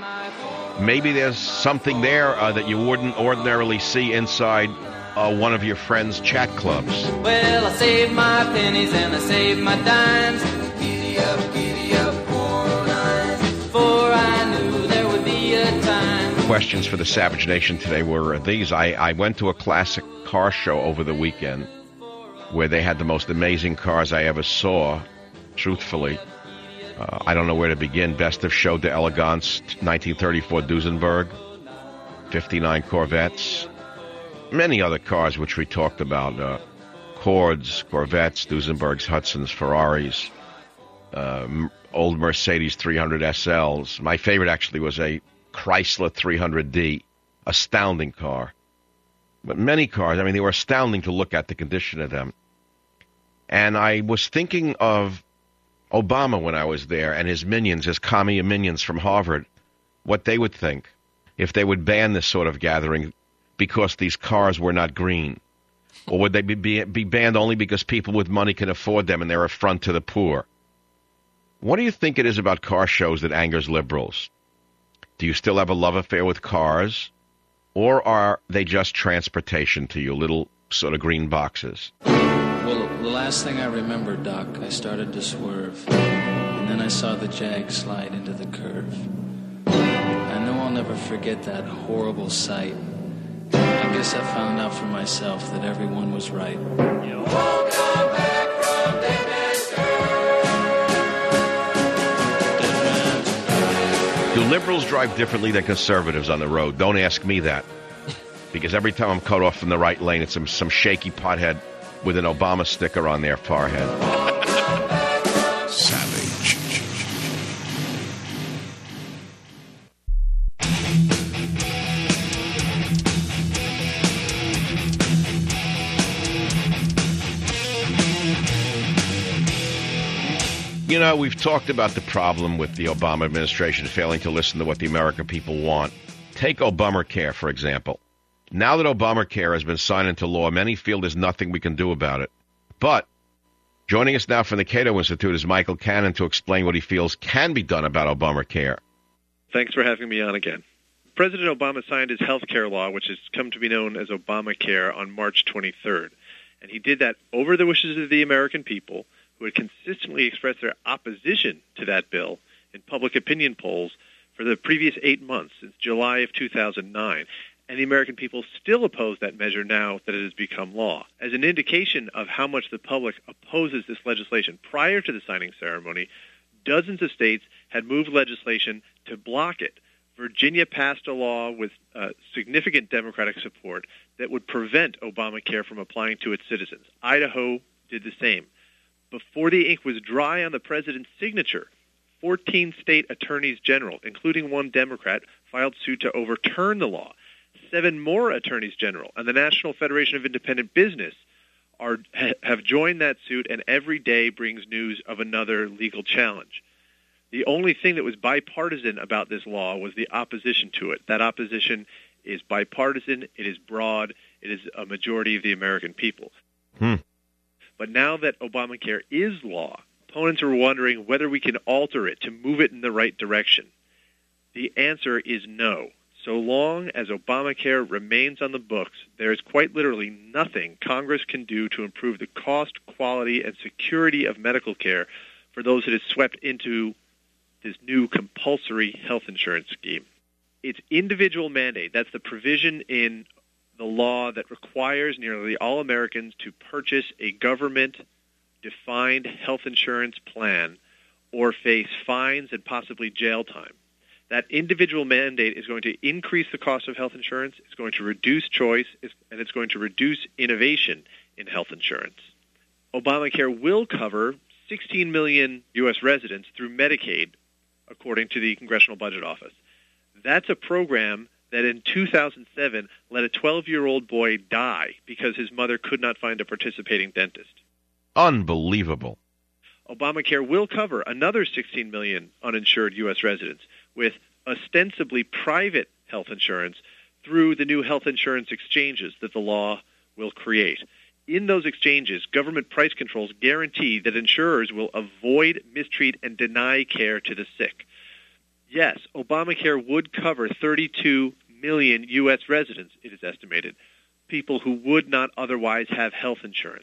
Maybe there's something there uh, that you wouldn't ordinarily see inside uh, one of your friends' chat clubs. Well, I saved my pennies and I saved my dimes. Giddy up, giddy up, poor dimes. For I knew there would be a time. Questions for the Savage Nation today were these. I, I went to a classic car show over the weekend where they had the most amazing cars I ever saw, truthfully. Uh, I don't know where to begin. Best of Show d'Elegance, nineteen thirty-four Duesenberg, fifty-nine Corvettes, many other cars which we talked about, uh, Cords, Corvettes, Duesenbergs, Hudsons, Ferraris, uh, old Mercedes three hundred S Ls. My favorite actually was a Chrysler three hundred D, astounding car. But many cars, I mean, they were astounding to look at, the condition of them. And I was thinking of Obama when I was there, and his minions, his commie minions from Harvard, what they would think if they would ban this sort of gathering because these cars were not green. Or would they be, be, be banned only because people with money can afford them and they're a front to the poor? What do you think it is about car shows that angers liberals? Do you still have a love affair with cars? Or are they just transportation to you, little sort of green boxes? Well, the last thing I remember, Doc, I started to swerve, and then I saw the Jag slide into the curve. I know I'll never forget that horrible sight. I guess I found out for myself that everyone was right. You won't come back from Dead Man's Curve. Do liberals drive differently than conservatives on the road? Don't ask me that. Because every time I'm cut off from the right lane, it's some, some shaky pothead with an Obama sticker on their forehead. Savage. You know, we've talked about the problem with the Obama administration failing to listen to what the American people want. Take Obamacare, for example. Now that Obamacare has been signed into law, many feel there's nothing we can do about it. But joining us now from the Cato Institute is Michael Cannon to explain what he feels can be done about Obamacare. Thanks for having me on again. President Obama signed his health care law, which has come to be known as Obamacare, on March twenty-third. And he did that over the wishes of the American people, who had consistently expressed their opposition to that bill in public opinion polls for the previous eight months, since July of two thousand nine. And the American people still oppose that measure now that it has become law. As an indication of how much the public opposes this legislation, prior to the signing ceremony, dozens of states had moved legislation to block it. Virginia passed a law with uh, significant Democratic support that would prevent Obamacare from applying to its citizens. Idaho did the same. Before the ink was dry on the president's signature, fourteen state attorneys general, including one Democrat, filed suit to overturn the law. Seven more attorneys general and the National Federation of Independent Business are have joined that suit, and every day brings news of another legal challenge. The only thing that was bipartisan about this law was the opposition to it. That opposition is bipartisan, it is broad, it is a majority of the American people. Hmm. But now that Obamacare is law, opponents are wondering whether we can alter it to move it in the right direction. The answer is no. So long as Obamacare remains on the books, there is quite literally nothing Congress can do to improve the cost, quality, and security of medical care for those that have swept into this new compulsory health insurance scheme. It's individual mandate. That's the provision in the law that requires nearly all Americans to purchase a government-defined health insurance plan or face fines and possibly jail time. That individual mandate is going to increase the cost of health insurance, it's going to reduce choice, and it's going to reduce innovation in health insurance. Obamacare will cover sixteen million U S residents through Medicaid, according to the Congressional Budget Office. That's a program that in two thousand seven let a twelve-year-old boy die because his mother could not find a participating dentist. Unbelievable. Obamacare will cover another sixteen million uninsured U S residents with ostensibly private health insurance through the new health insurance exchanges that the law will create. In those exchanges, government price controls guarantee that insurers will avoid, mistreat, and deny care to the sick. Yes, Obamacare would cover thirty-two million U S residents, it is estimated, people who would not otherwise have health insurance.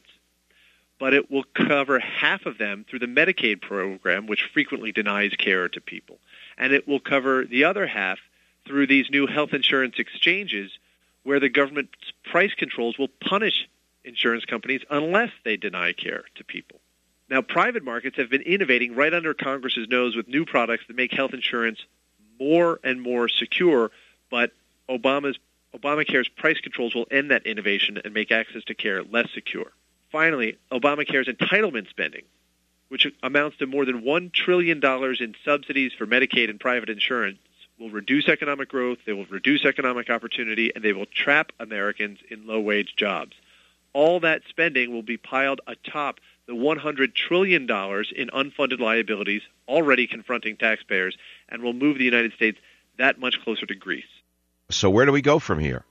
But it will cover half of them through the Medicaid program, which frequently denies care to people. And it will cover the other half through these new health insurance exchanges, where the government's price controls will punish insurance companies unless they deny care to people. Now, private markets have been innovating right under Congress's nose with new products that make health insurance more and more secure, but Obama's Obamacare's price controls will end that innovation and make access to care less secure. Finally, Obamacare's entitlement spending, which amounts to more than one trillion dollars in subsidies for Medicaid and private insurance, will reduce economic growth, they will reduce economic opportunity, and they will trap Americans in low-wage jobs. All that spending will be piled atop the one hundred trillion dollars in unfunded liabilities already confronting taxpayers and will move the United States that much closer to Greece. So where do we go from here?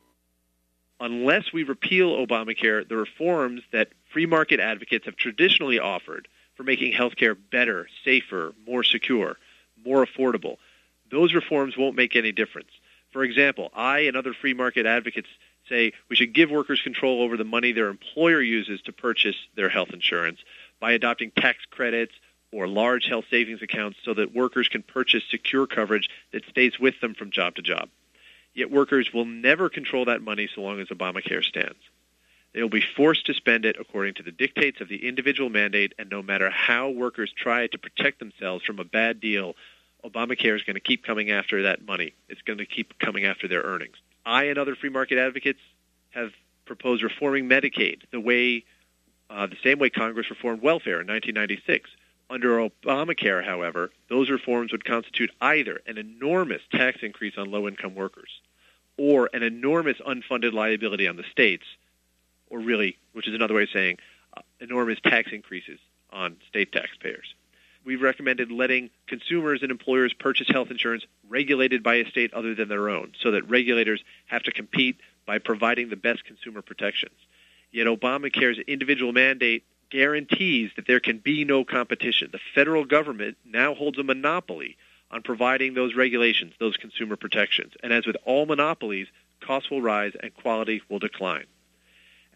Unless we repeal Obamacare, the reforms that free market advocates have traditionally offered for making healthcare better, safer, more secure, more affordable, those reforms won't make any difference. For example, I and other free market advocates say we should give workers control over the money their employer uses to purchase their health insurance by adopting tax credits or large health savings accounts so that workers can purchase secure coverage that stays with them from job to job. Yet workers will never control that money so long as Obamacare stands. They will be forced to spend it according to the dictates of the individual mandate, and no matter how workers try to protect themselves from a bad deal, Obamacare is going to keep coming after that money. It's going to keep coming after their earnings. I and other free market advocates have proposed reforming Medicaid the way, uh, the same way Congress reformed welfare in nineteen ninety-six. Under Obamacare, however, those reforms would constitute either an enormous tax increase on low-income workers or an enormous unfunded liability on the states, or really, which is another way of saying, uh, enormous tax increases on state taxpayers. We've recommended letting consumers and employers purchase health insurance regulated by a state other than their own, so that regulators have to compete by providing the best consumer protections. Yet Obamacare's individual mandate guarantees that there can be no competition. The federal government now holds a monopoly on providing those regulations, those consumer protections. And as with all monopolies, costs will rise and quality will decline.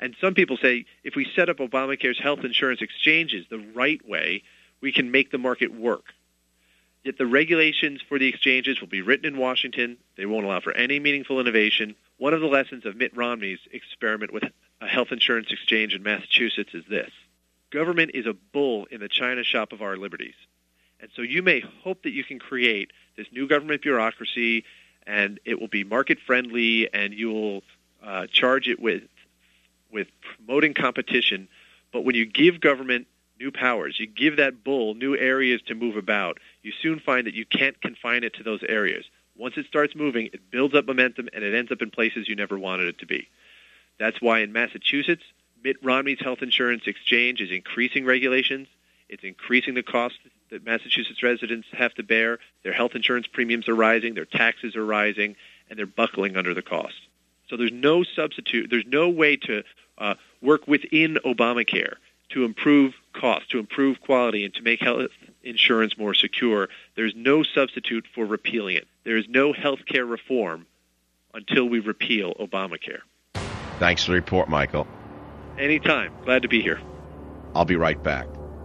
And some people say if we set up Obamacare's health insurance exchanges the right way, we can make the market work. Yet the regulations for the exchanges will be written in Washington. They won't allow for any meaningful innovation. One of the lessons of Mitt Romney's experiment with a health insurance exchange in Massachusetts is this. Government is a bull in the china shop of our liberties. And so you may hope that you can create this new government bureaucracy, and it will be market-friendly, and you will uh, charge it with with promoting competition. But when you give government new powers, you give that bull new areas to move about, you soon find that you can't confine it to those areas. Once it starts moving, it builds up momentum, and it ends up in places you never wanted it to be. That's why in Massachusetts, Mitt Romney's health insurance exchange is increasing regulations. It's increasing the cost that Massachusetts residents have to bear. Their health insurance premiums are rising, their taxes are rising, and they're buckling under the cost. So there's no substitute, there's no way to uh, work within Obamacare to improve cost, to improve quality, and to make health insurance more secure. There's no substitute for repealing it. There is no health care reform until we repeal Obamacare. Thanks for the report, Michael. Anytime. Glad to be here. I'll be right back.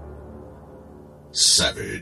Savage.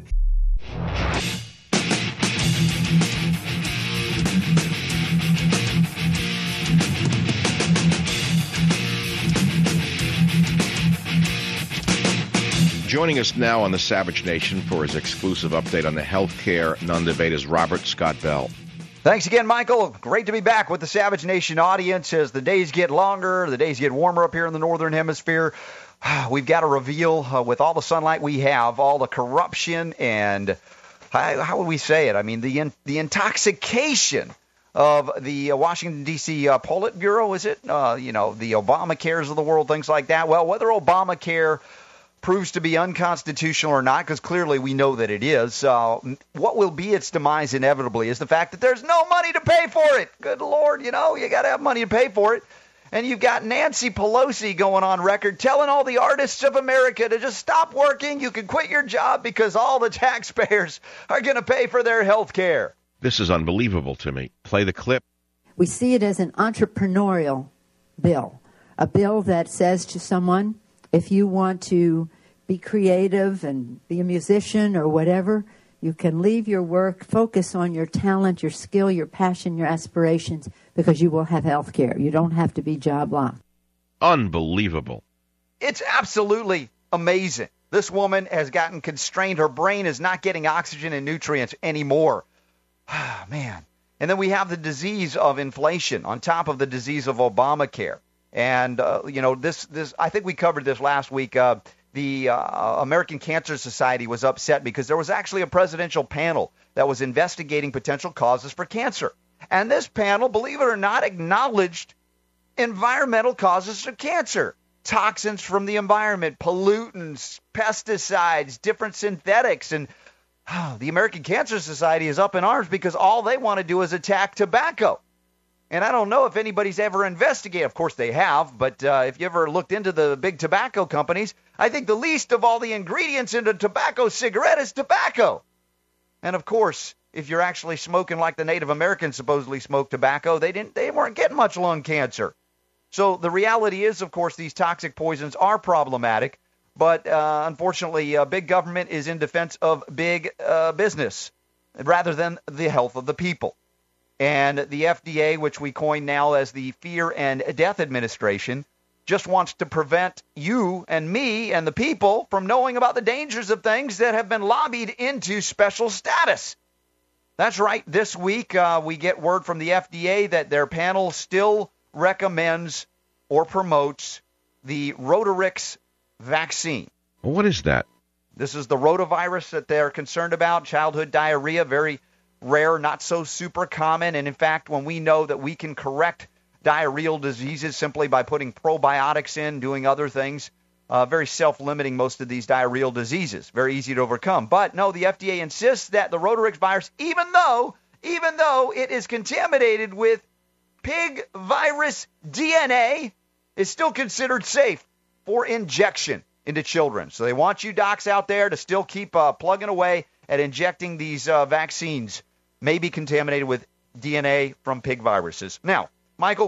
Joining us now on the Savage Nation for his exclusive update on the healthcare non-debate is Robert Scott Bell. Thanks again, Michael. Great to be back with the Savage Nation audience as the days get longer, the days get warmer up here in the Northern Hemisphere. We've got to reveal, uh, with all the sunlight we have, all the corruption and, how, how would we say it? I mean, the in, the intoxication of the uh, Washington, D C uh, Politburo, is it? Uh, you know, the Obamacares of the world, things like that. Well, whether Obamacare proves to be unconstitutional or not, because clearly we know that it is, uh, what will be its demise inevitably is the fact that there's no money to pay for it. Good Lord, you know, you got to have money to pay for it. And you've got Nancy Pelosi going on record telling all the artists of America to just stop working. You can quit your job because all the taxpayers are going to pay for their health care. This is unbelievable to me. Play the clip. We see it as an entrepreneurial bill, a bill that says to someone, if you want to be creative and be a musician or whatever, you can leave your work, focus on your talent, your skill, your passion, your aspirations, because you will have health care. You don't have to be job locked. Unbelievable. It's absolutely amazing. This woman has gotten constrained. Her brain is not getting oxygen and nutrients anymore. Ah, man. And then we have the disease of inflation on top of the disease of Obamacare. And, uh, you know, this, this, I think we covered this last week. Uh, the uh, American Cancer Society was upset because there was actually a presidential panel that was investigating potential causes for cancer. And this panel, believe it or not, acknowledged environmental causes of cancer. Toxins from the environment, pollutants, pesticides, different synthetics. And oh, the American Cancer Society is up in arms because all they want to do is attack tobacco. And I don't know if anybody's ever investigated. Of course they have, but uh, if you ever looked into the big tobacco companies, I think the least of all the ingredients in a tobacco cigarette is tobacco. And of course, if you're actually smoking like the Native Americans supposedly smoked tobacco, they didn't. They weren't getting much lung cancer. So the reality is, of course, these toxic poisons are problematic. But uh, unfortunately, uh, big government is in defense of big uh, business rather than the health of the people. And the F D A, which we coin now as the Fear and Death Administration, just wants to prevent you and me and the people from knowing about the dangers of things that have been lobbied into special status. That's right. This week, uh, we get word from the F D A that their panel still recommends or promotes the Rotarix vaccine. What is that? This is the rotavirus that they're concerned about, childhood diarrhea, very rare, not so super common. And in fact, when we know that we can correct diarrheal diseases simply by putting probiotics in, doing other things, uh, very self-limiting, most of these diarrheal diseases, very easy to overcome. But no, the F D A insists that the Rotarix virus, even though, even though it is contaminated with pig virus D N A, is still considered safe for injection into children. So they want you docs out there to still keep uh, plugging away at injecting these uh, vaccines, maybe contaminated with D N A from pig viruses. Now, Michael,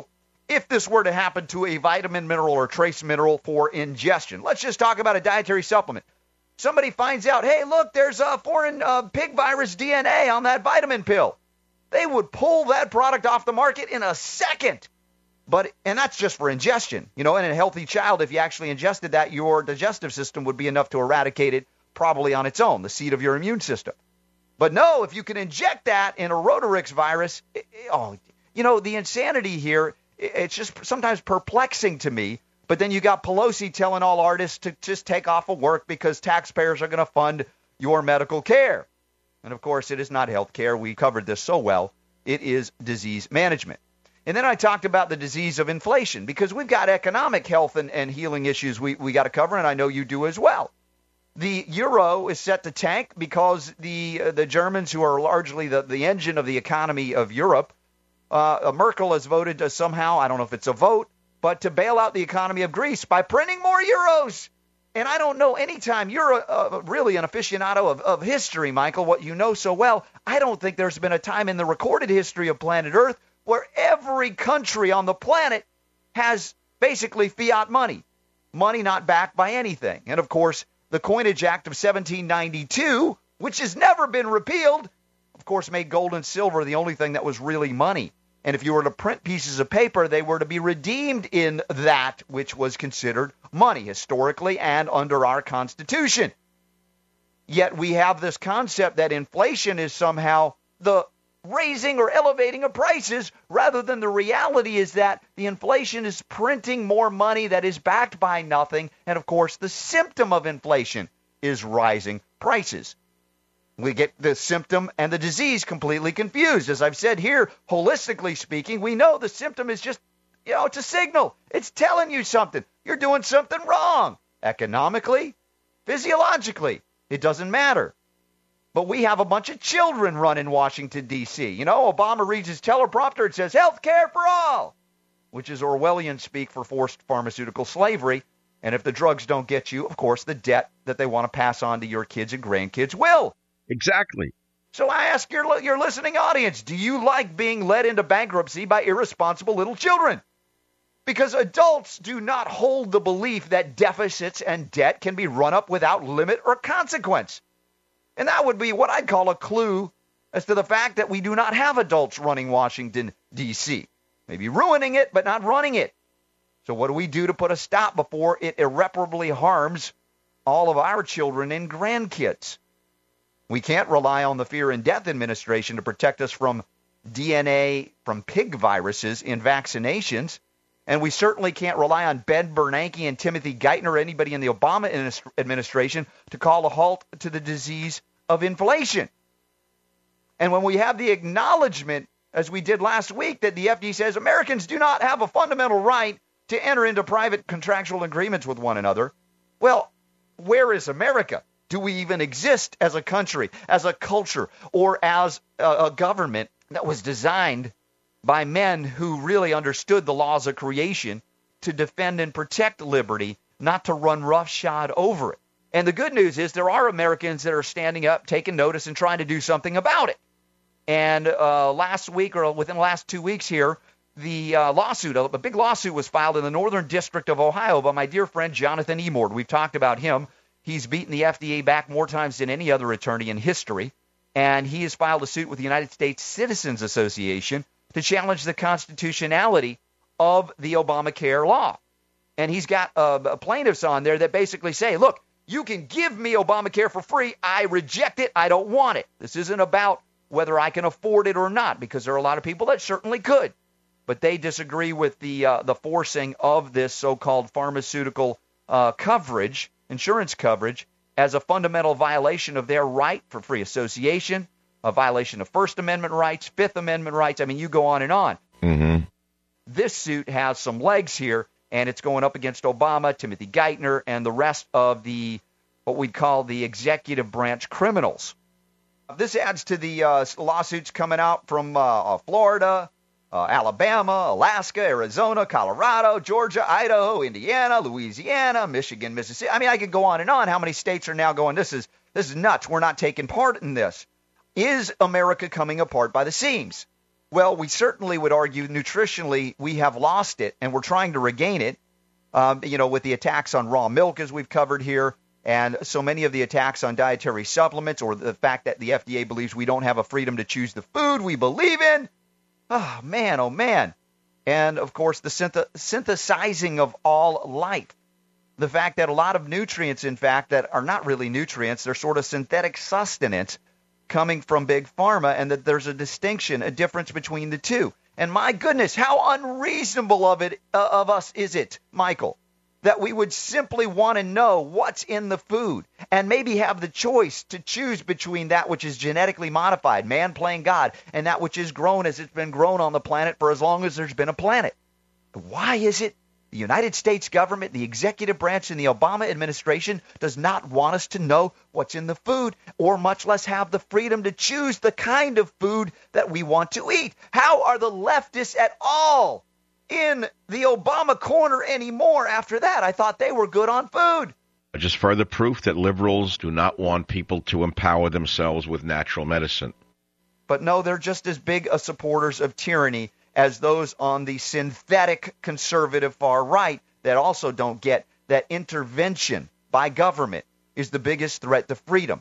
if this were to happen to a vitamin, mineral, or trace mineral for ingestion. Let's just talk about a dietary supplement. Somebody finds out, hey, look, there's a foreign uh, pig virus D N A on that vitamin pill. They would pull that product off the market in a second. But, and that's just for ingestion. You know, in a healthy child, if you actually ingested that, your digestive system would be enough to eradicate it probably on its own, the seat of your immune system. But no, if you can inject that in a Rotarix virus, it, it, oh, you know, the insanity here, it, it's just sometimes perplexing to me. But then you got Pelosi telling all artists to just take off of work because taxpayers are going to fund your medical care. And, of course, it is not health care. We covered this so well. It is disease management. And then I talked about the disease of inflation because we've got economic health and, and healing issues we, we got to cover, and I know you do as well. The euro is set to tank because the uh, the Germans, who are largely the, the engine of the economy of Europe, uh, Merkel has voted to somehow, I don't know if it's a vote, but to bail out the economy of Greece by printing more euros. And I don't know any time you're a, a, really an aficionado of, of history, Michael, what you know so well. I don't think there's been a time in the recorded history of planet Earth where every country on the planet has basically fiat money, money not backed by anything. And, of course, the Coinage Act of seventeen ninety-two, which has never been repealed, of course, made gold and silver the only thing that was really money. And if you were to print pieces of paper, they were to be redeemed in that which was considered money historically and under our Constitution. Yet we have this concept that inflation is somehow the raising or elevating of prices, rather than the reality is that the inflation is printing more money that is backed by nothing. And, of course, the symptom of inflation is rising prices. We get the symptom and the disease completely confused. As I've said here, holistically speaking, we know the symptom is just, you know, it's a signal. It's telling you something. You're doing something wrong. Economically, physiologically, it doesn't matter. But we have a bunch of children running Washington, D C You know, Obama reads his teleprompter and says, health care for all, which is Orwellian speak for forced pharmaceutical slavery. And if the drugs don't get you, of course, the debt that they want to pass on to your kids and grandkids will. Exactly. So I ask your, your listening audience, do you like being led into bankruptcy by irresponsible little children? Because adults do not hold the belief that deficits and debt can be run up without limit or consequence. And that would be what I'd call a clue as to the fact that we do not have adults running Washington, D C Maybe ruining it, but not running it. So what do we do to put a stop before it irreparably harms all of our children and grandkids? We can't rely on the Fear and Death Administration to protect us from D N A from pig viruses in vaccinations. And we certainly can't rely on Ben Bernanke and Timothy Geithner or anybody in the Obama administration to call a halt to the disease of inflation. And when we have the acknowledgement, as we did last week, that the F D A says Americans do not have a fundamental right to enter into private contractual agreements with one another, well, where is America? Do we even exist as a country, as a culture, or as a, a government that was designed by men who really understood the laws of creation to defend and protect liberty, not to run roughshod over it? And the good news is there are Americans that are standing up, taking notice, and trying to do something about it. And uh, last week, or within the last two weeks here, the uh, lawsuit, a big lawsuit was filed in the Northern District of Ohio by my dear friend Jonathan Emord. We've talked about him. He's beaten the F D A back more times than any other attorney in history. And he has filed a suit with the United States Citizens Association to challenge the constitutionality of the Obamacare law. And he's got uh, plaintiffs on there that basically say, look, you can give me Obamacare for free. I reject it. I don't want it. This isn't about whether I can afford it or not, because there are a lot of people that certainly could. But they disagree with the uh, the forcing of this so-called pharmaceutical uh, coverage, insurance coverage, as a fundamental violation of their right for free association, a violation of First Amendment rights, Fifth Amendment rights. I mean, you go on and on. Mm-hmm. This suit has some legs here, and it's going up against Obama, Timothy Geithner, and the rest of the what we'd call the executive branch criminals. This adds to the uh, lawsuits coming out from uh, Florida, uh, Alabama, Alaska, Arizona, Colorado, Georgia, Idaho, Indiana, Louisiana, Michigan, Mississippi. I mean, I could go on and on. How many states are now going, this is this is nuts. We're not taking part in this. Is America coming apart by the seams? Well, we certainly would argue nutritionally we have lost it, and we're trying to regain it, um, you know, with the attacks on raw milk, as we've covered here, and so many of the attacks on dietary supplements, or the fact that the F D A believes we don't have a freedom to choose the food we believe in. Oh, man, oh, man. And, of course, the synth- synthesizing of all life. The fact that a lot of nutrients, in fact, that are not really nutrients, they're sort of synthetic sustenance coming from Big Pharma, and that there's a distinction, a difference between the two. And my goodness, how unreasonable of it uh, of us is it, Michael, that we would simply want to know what's in the food and maybe have the choice to choose between that which is genetically modified, man playing God, and that which is grown as it's been grown on the planet for as long as there's been a planet. Why is it the United States government, the executive branch, and the Obama administration does not want us to know what's in the food, or much less have the freedom to choose the kind of food that we want to eat? How are the leftists at all in the Obama corner anymore after that? I thought they were good on food. Just further proof that liberals do not want people to empower themselves with natural medicine. But no, they're just as big a supporters of tyranny as those on the synthetic conservative far right that also don't get that intervention by government is the biggest threat to freedom.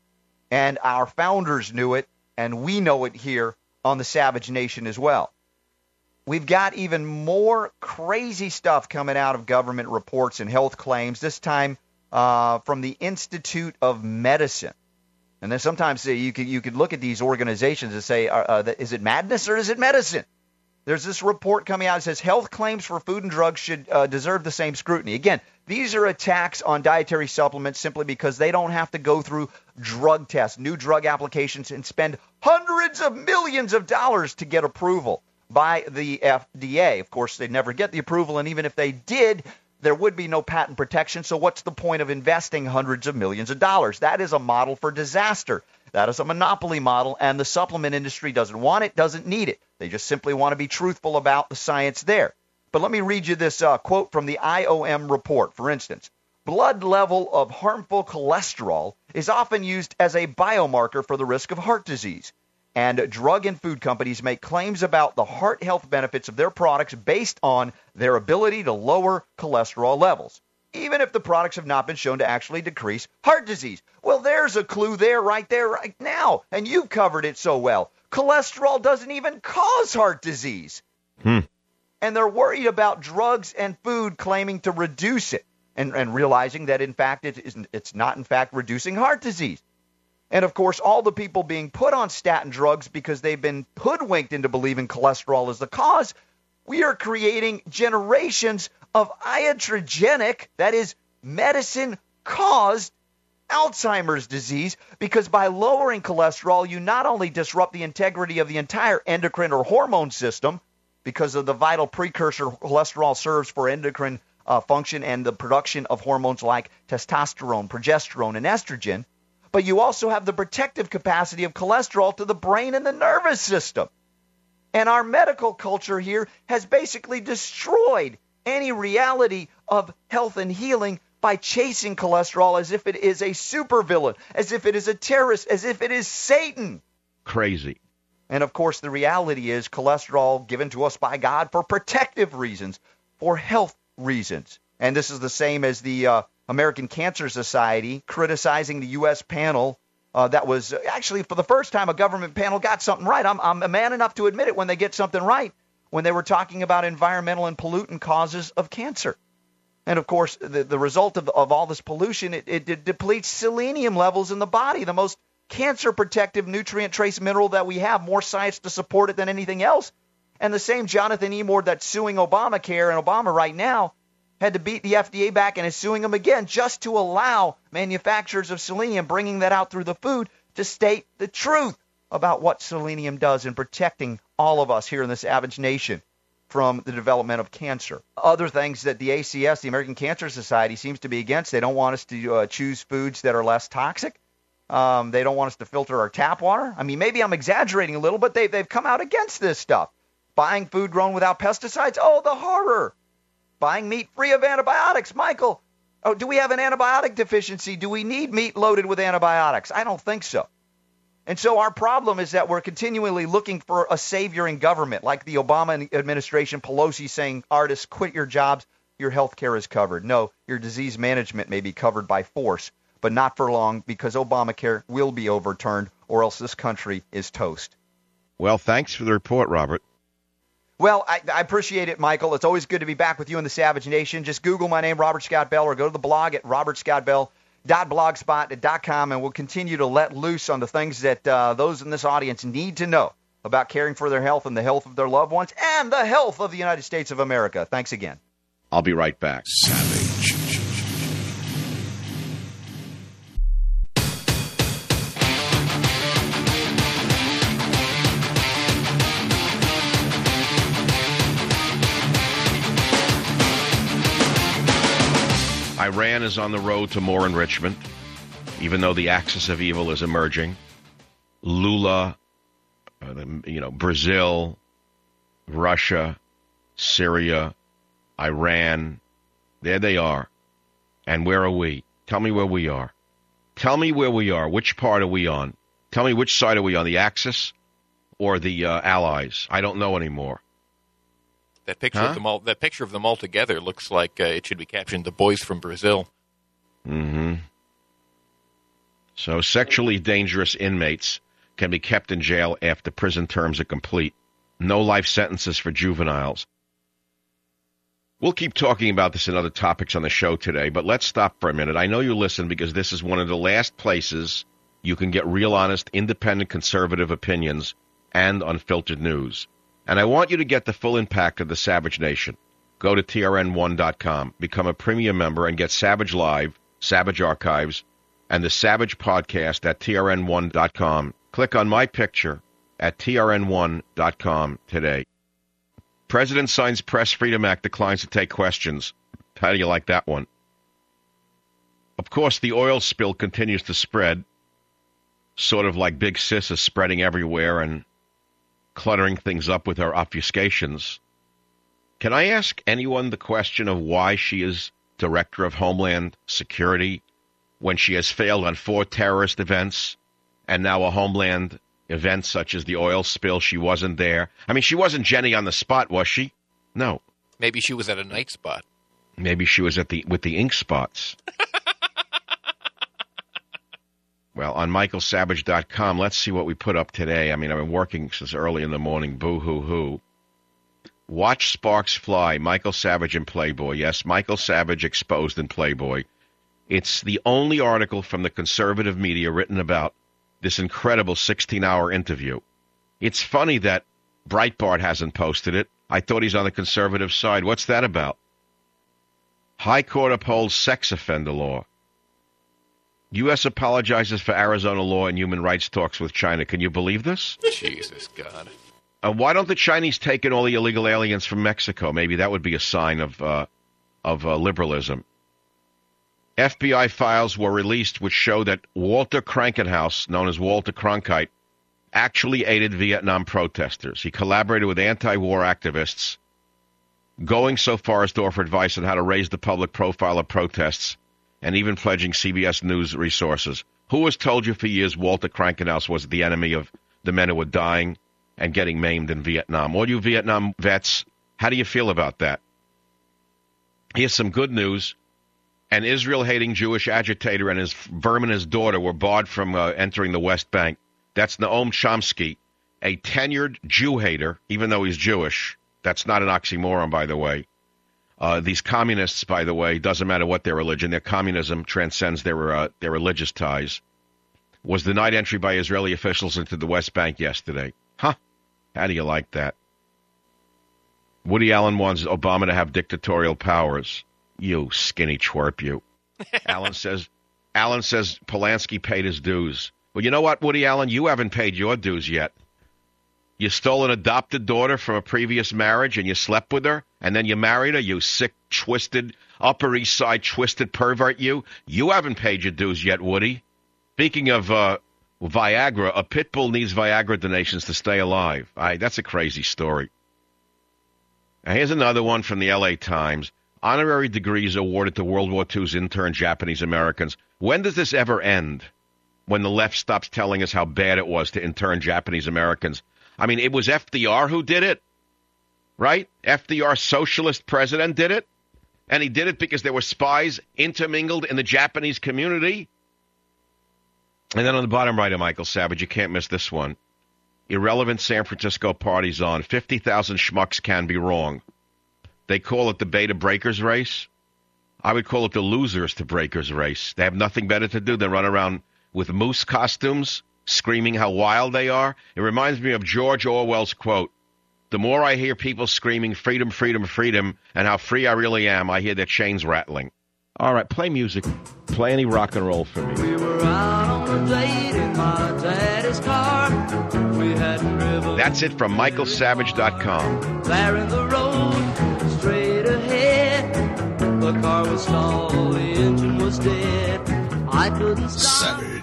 And our founders knew it, and we know it here on the Savage Nation as well. We've got even more crazy stuff coming out of government reports and health claims, this time uh, from the Institute of Medicine. And then sometimes you could, you could look at these organizations and say, uh, uh, is it madness or is it medicine? There's this report coming out that says health claims for food and drugs should uh, deserve the same scrutiny. Again, these are attacks on dietary supplements simply because they don't have to go through drug tests, new drug applications, and spend hundreds of millions of dollars to get approval by the F D A. Of course, they'd never get the approval, and even if they did, there would be no patent protection. So what's the point of investing hundreds of millions of dollars? That is a model for disaster. That is a monopoly model, and the supplement industry doesn't want it, doesn't need it. They just simply want to be truthful about the science there. But let me read you this uh, quote from the I O M report. For instance, blood level of harmful cholesterol is often used as a biomarker for the risk of heart disease. And drug and food companies make claims about the heart health benefits of their products based on their ability to lower cholesterol levels, even if the products have not been shown to actually decrease heart disease. Well, there's a clue there right there right now, and you've covered it so well. Cholesterol doesn't even cause heart disease. Hmm. And they're worried about drugs and food claiming to reduce it, and, and realizing that, in fact, it isn't, it's not, in fact, reducing heart disease. And, of course, all the people being put on statin drugs because they've been hoodwinked into believing cholesterol is the cause, we are creating generations of iatrogenic, that is, medicine-caused Alzheimer's disease, because by lowering cholesterol, you not only disrupt the integrity of the entire endocrine or hormone system, because of the vital precursor cholesterol serves for endocrine uh, function and the production of hormones like testosterone, progesterone, and estrogen, but you also have the protective capacity of cholesterol to the brain and the nervous system. And our medical culture here has basically destroyed any reality of health and healing by chasing cholesterol as if it is a supervillain, as if it is a terrorist, as if it is Satan. Crazy. And, of course, the reality is cholesterol given to us by God for protective reasons, for health reasons. And this is the same as the uh, American Cancer Society criticizing the U S panel uh, that was actually, for the first time, a government panel got something right. I'm, I'm a man enough to admit it when they get something right, when they were talking about environmental and pollutant causes of cancer. And, of course, the, the result of, of all this pollution, it, it, it depletes selenium levels in the body, the most cancer-protective nutrient trace mineral that we have, more science to support it than anything else. And the same Jonathan Emord that's suing Obamacare and Obama right now had to beat the F D A back and is suing them again just to allow manufacturers of selenium, bringing that out through the food, to state the truth about what selenium does in protecting all of us here in the Savage Nation from the development of cancer. Other things that the A C S, the American Cancer Society, seems to be against. They don't want us to uh, choose foods that are less toxic. Um, they don't want us to filter our tap water. I mean, maybe I'm exaggerating a little, but they've, they've come out against this stuff. Buying food grown without pesticides, oh, the horror. Buying meat free of antibiotics. Michael, oh, do we have an antibiotic deficiency? Do we need meat loaded with antibiotics? I don't think so. And so our problem is that we're continually looking for a savior in government, like the Obama administration, Pelosi saying, artists, quit your jobs, your health care is covered. No, your disease management may be covered by force, but not for long, because Obamacare will be overturned, or else this country is toast. Well, thanks for the report, Robert. Well, I, I appreciate it, Michael. It's always good to be back with you in the Savage Nation. Just Google my name, Robert Scott Bell, or go to the blog at robert scott bell dot blogspot dot com, and we'll continue to let loose on the things that uh, those in this audience need to know about caring for their health and the health of their loved ones and the health of the United States of America. Thanks again. I'll be right back. Savage. Iran is on the road to more enrichment, even though the axis of evil is emerging. Lula, uh, you know, Brazil, Russia, Syria, Iran, there they are. And where are we? Tell me where we are. Tell me where we are. Which part are we on? Tell me which side are we on, the Axis or the uh, Allies? I don't know anymore. That picture huh? of them all. That picture of them all together looks like uh, it should be captioned "The Boys from Brazil." Mm-hmm. So sexually dangerous inmates can be kept in jail after prison terms are complete. No life sentences for juveniles. We'll keep talking about this and other topics on the show today, but let's stop for a minute. I know you listen because this is one of the last places you can get real, honest, independent, conservative opinions and unfiltered news. And I want you to get the full impact of the Savage Nation. Go to T R N one dot com, become a premium member, and get Savage Live, Savage Archives, and the Savage Podcast at T R N one dot com. Click on my picture at T R N one dot com today. President signs Press Freedom Act, declines to take questions. How do you like that one? Of course, the oil spill continues to spread, sort of like Big Sis is spreading everywhere and cluttering things up with her obfuscations. Can I ask anyone the question of why she is Director of Homeland Security when she has failed on four terrorist events and now a Homeland event such as the oil spill? She wasn't there. I mean, she wasn't Jenny on the spot, was she? No. Maybe she was at a night spot. Maybe she was at the with the ink spots. Well, on michael savage dot com, let's see what we put up today. I mean, I've been working since early in the morning. Boo-hoo-hoo. Watch sparks fly. Michael Savage in Playboy. Yes, Michael Savage exposed in Playboy. It's the only article from the conservative media written about this incredible sixteen-hour interview. It's funny that Breitbart hasn't posted it. I thought he's on the conservative side. What's that about? High Court upholds sex offender law. U S apologizes for Arizona law and human rights talks with China. Can you believe this? Jesus, God. Uh, why don't the Chinese take in all the illegal aliens from Mexico? Maybe that would be a sign of uh, of uh, liberalism. F B I files were released which show that Walter Krankenhaus, known as Walter Cronkite, actually aided Vietnam protesters. He collaborated with anti-war activists, going so far as to offer advice on how to raise the public profile of protests, and even pledging C B S News resources. Who has told you for years Walter Krankenhaus was the enemy of the men who were dying and getting maimed in Vietnam? All you Vietnam vets, how do you feel about that? Here's some good news. An Israel-hating Jewish agitator and his verminous daughter were barred from uh, entering the West Bank. That's Noam Chomsky, a tenured Jew hater, even though he's Jewish. That's not an oxymoron, by the way. Uh, these communists, by the way, doesn't matter what their religion, their communism transcends their uh, their religious ties, was denied entry by Israeli officials into the West Bank yesterday. Huh? How do you like that? Woody Allen wants Obama to have dictatorial powers. You skinny twerp, you. Allen says, Allen says Polanski paid his dues. Well, you know what, Woody Allen? You haven't paid your dues yet. You stole an adopted daughter from a previous marriage and you slept with her and then you married her, you sick, twisted, Upper East Side twisted pervert, you. You haven't paid your dues yet, Woody. Speaking of uh, Viagra, a pit bull needs Viagra donations to stay alive. I, that's a crazy story. Now, here's another one from the L A Times. Honorary degrees awarded to World War Two's intern Japanese Americans. When does this ever end? when the left stops telling us how bad it was to intern Japanese Americans. I mean, it was F D R who did it, right? F D R, socialist president, did it. And he did it because there were spies intermingled in the Japanese community. And then on the bottom right of Michael Savage, you can't miss this one. Irrelevant San Francisco parties on. fifty thousand schmucks can be wrong. They call it the Beta Breakers race. I would call it the losers to Breakers race. They have nothing better to do than run around with moose costumes, screaming how wild they are. It reminds me of George Orwell's quote, "The more I hear people screaming freedom, freedom, freedom, and how free I really am, I hear their chains rattling." All right, play music. Play any rock and roll for me. We were out on a date in my daddy's car. We had driven. That's it from Michael Savage dot com. There in the road, straight ahead. The car was stalled, the engine was dead. I couldn't stop. Savage.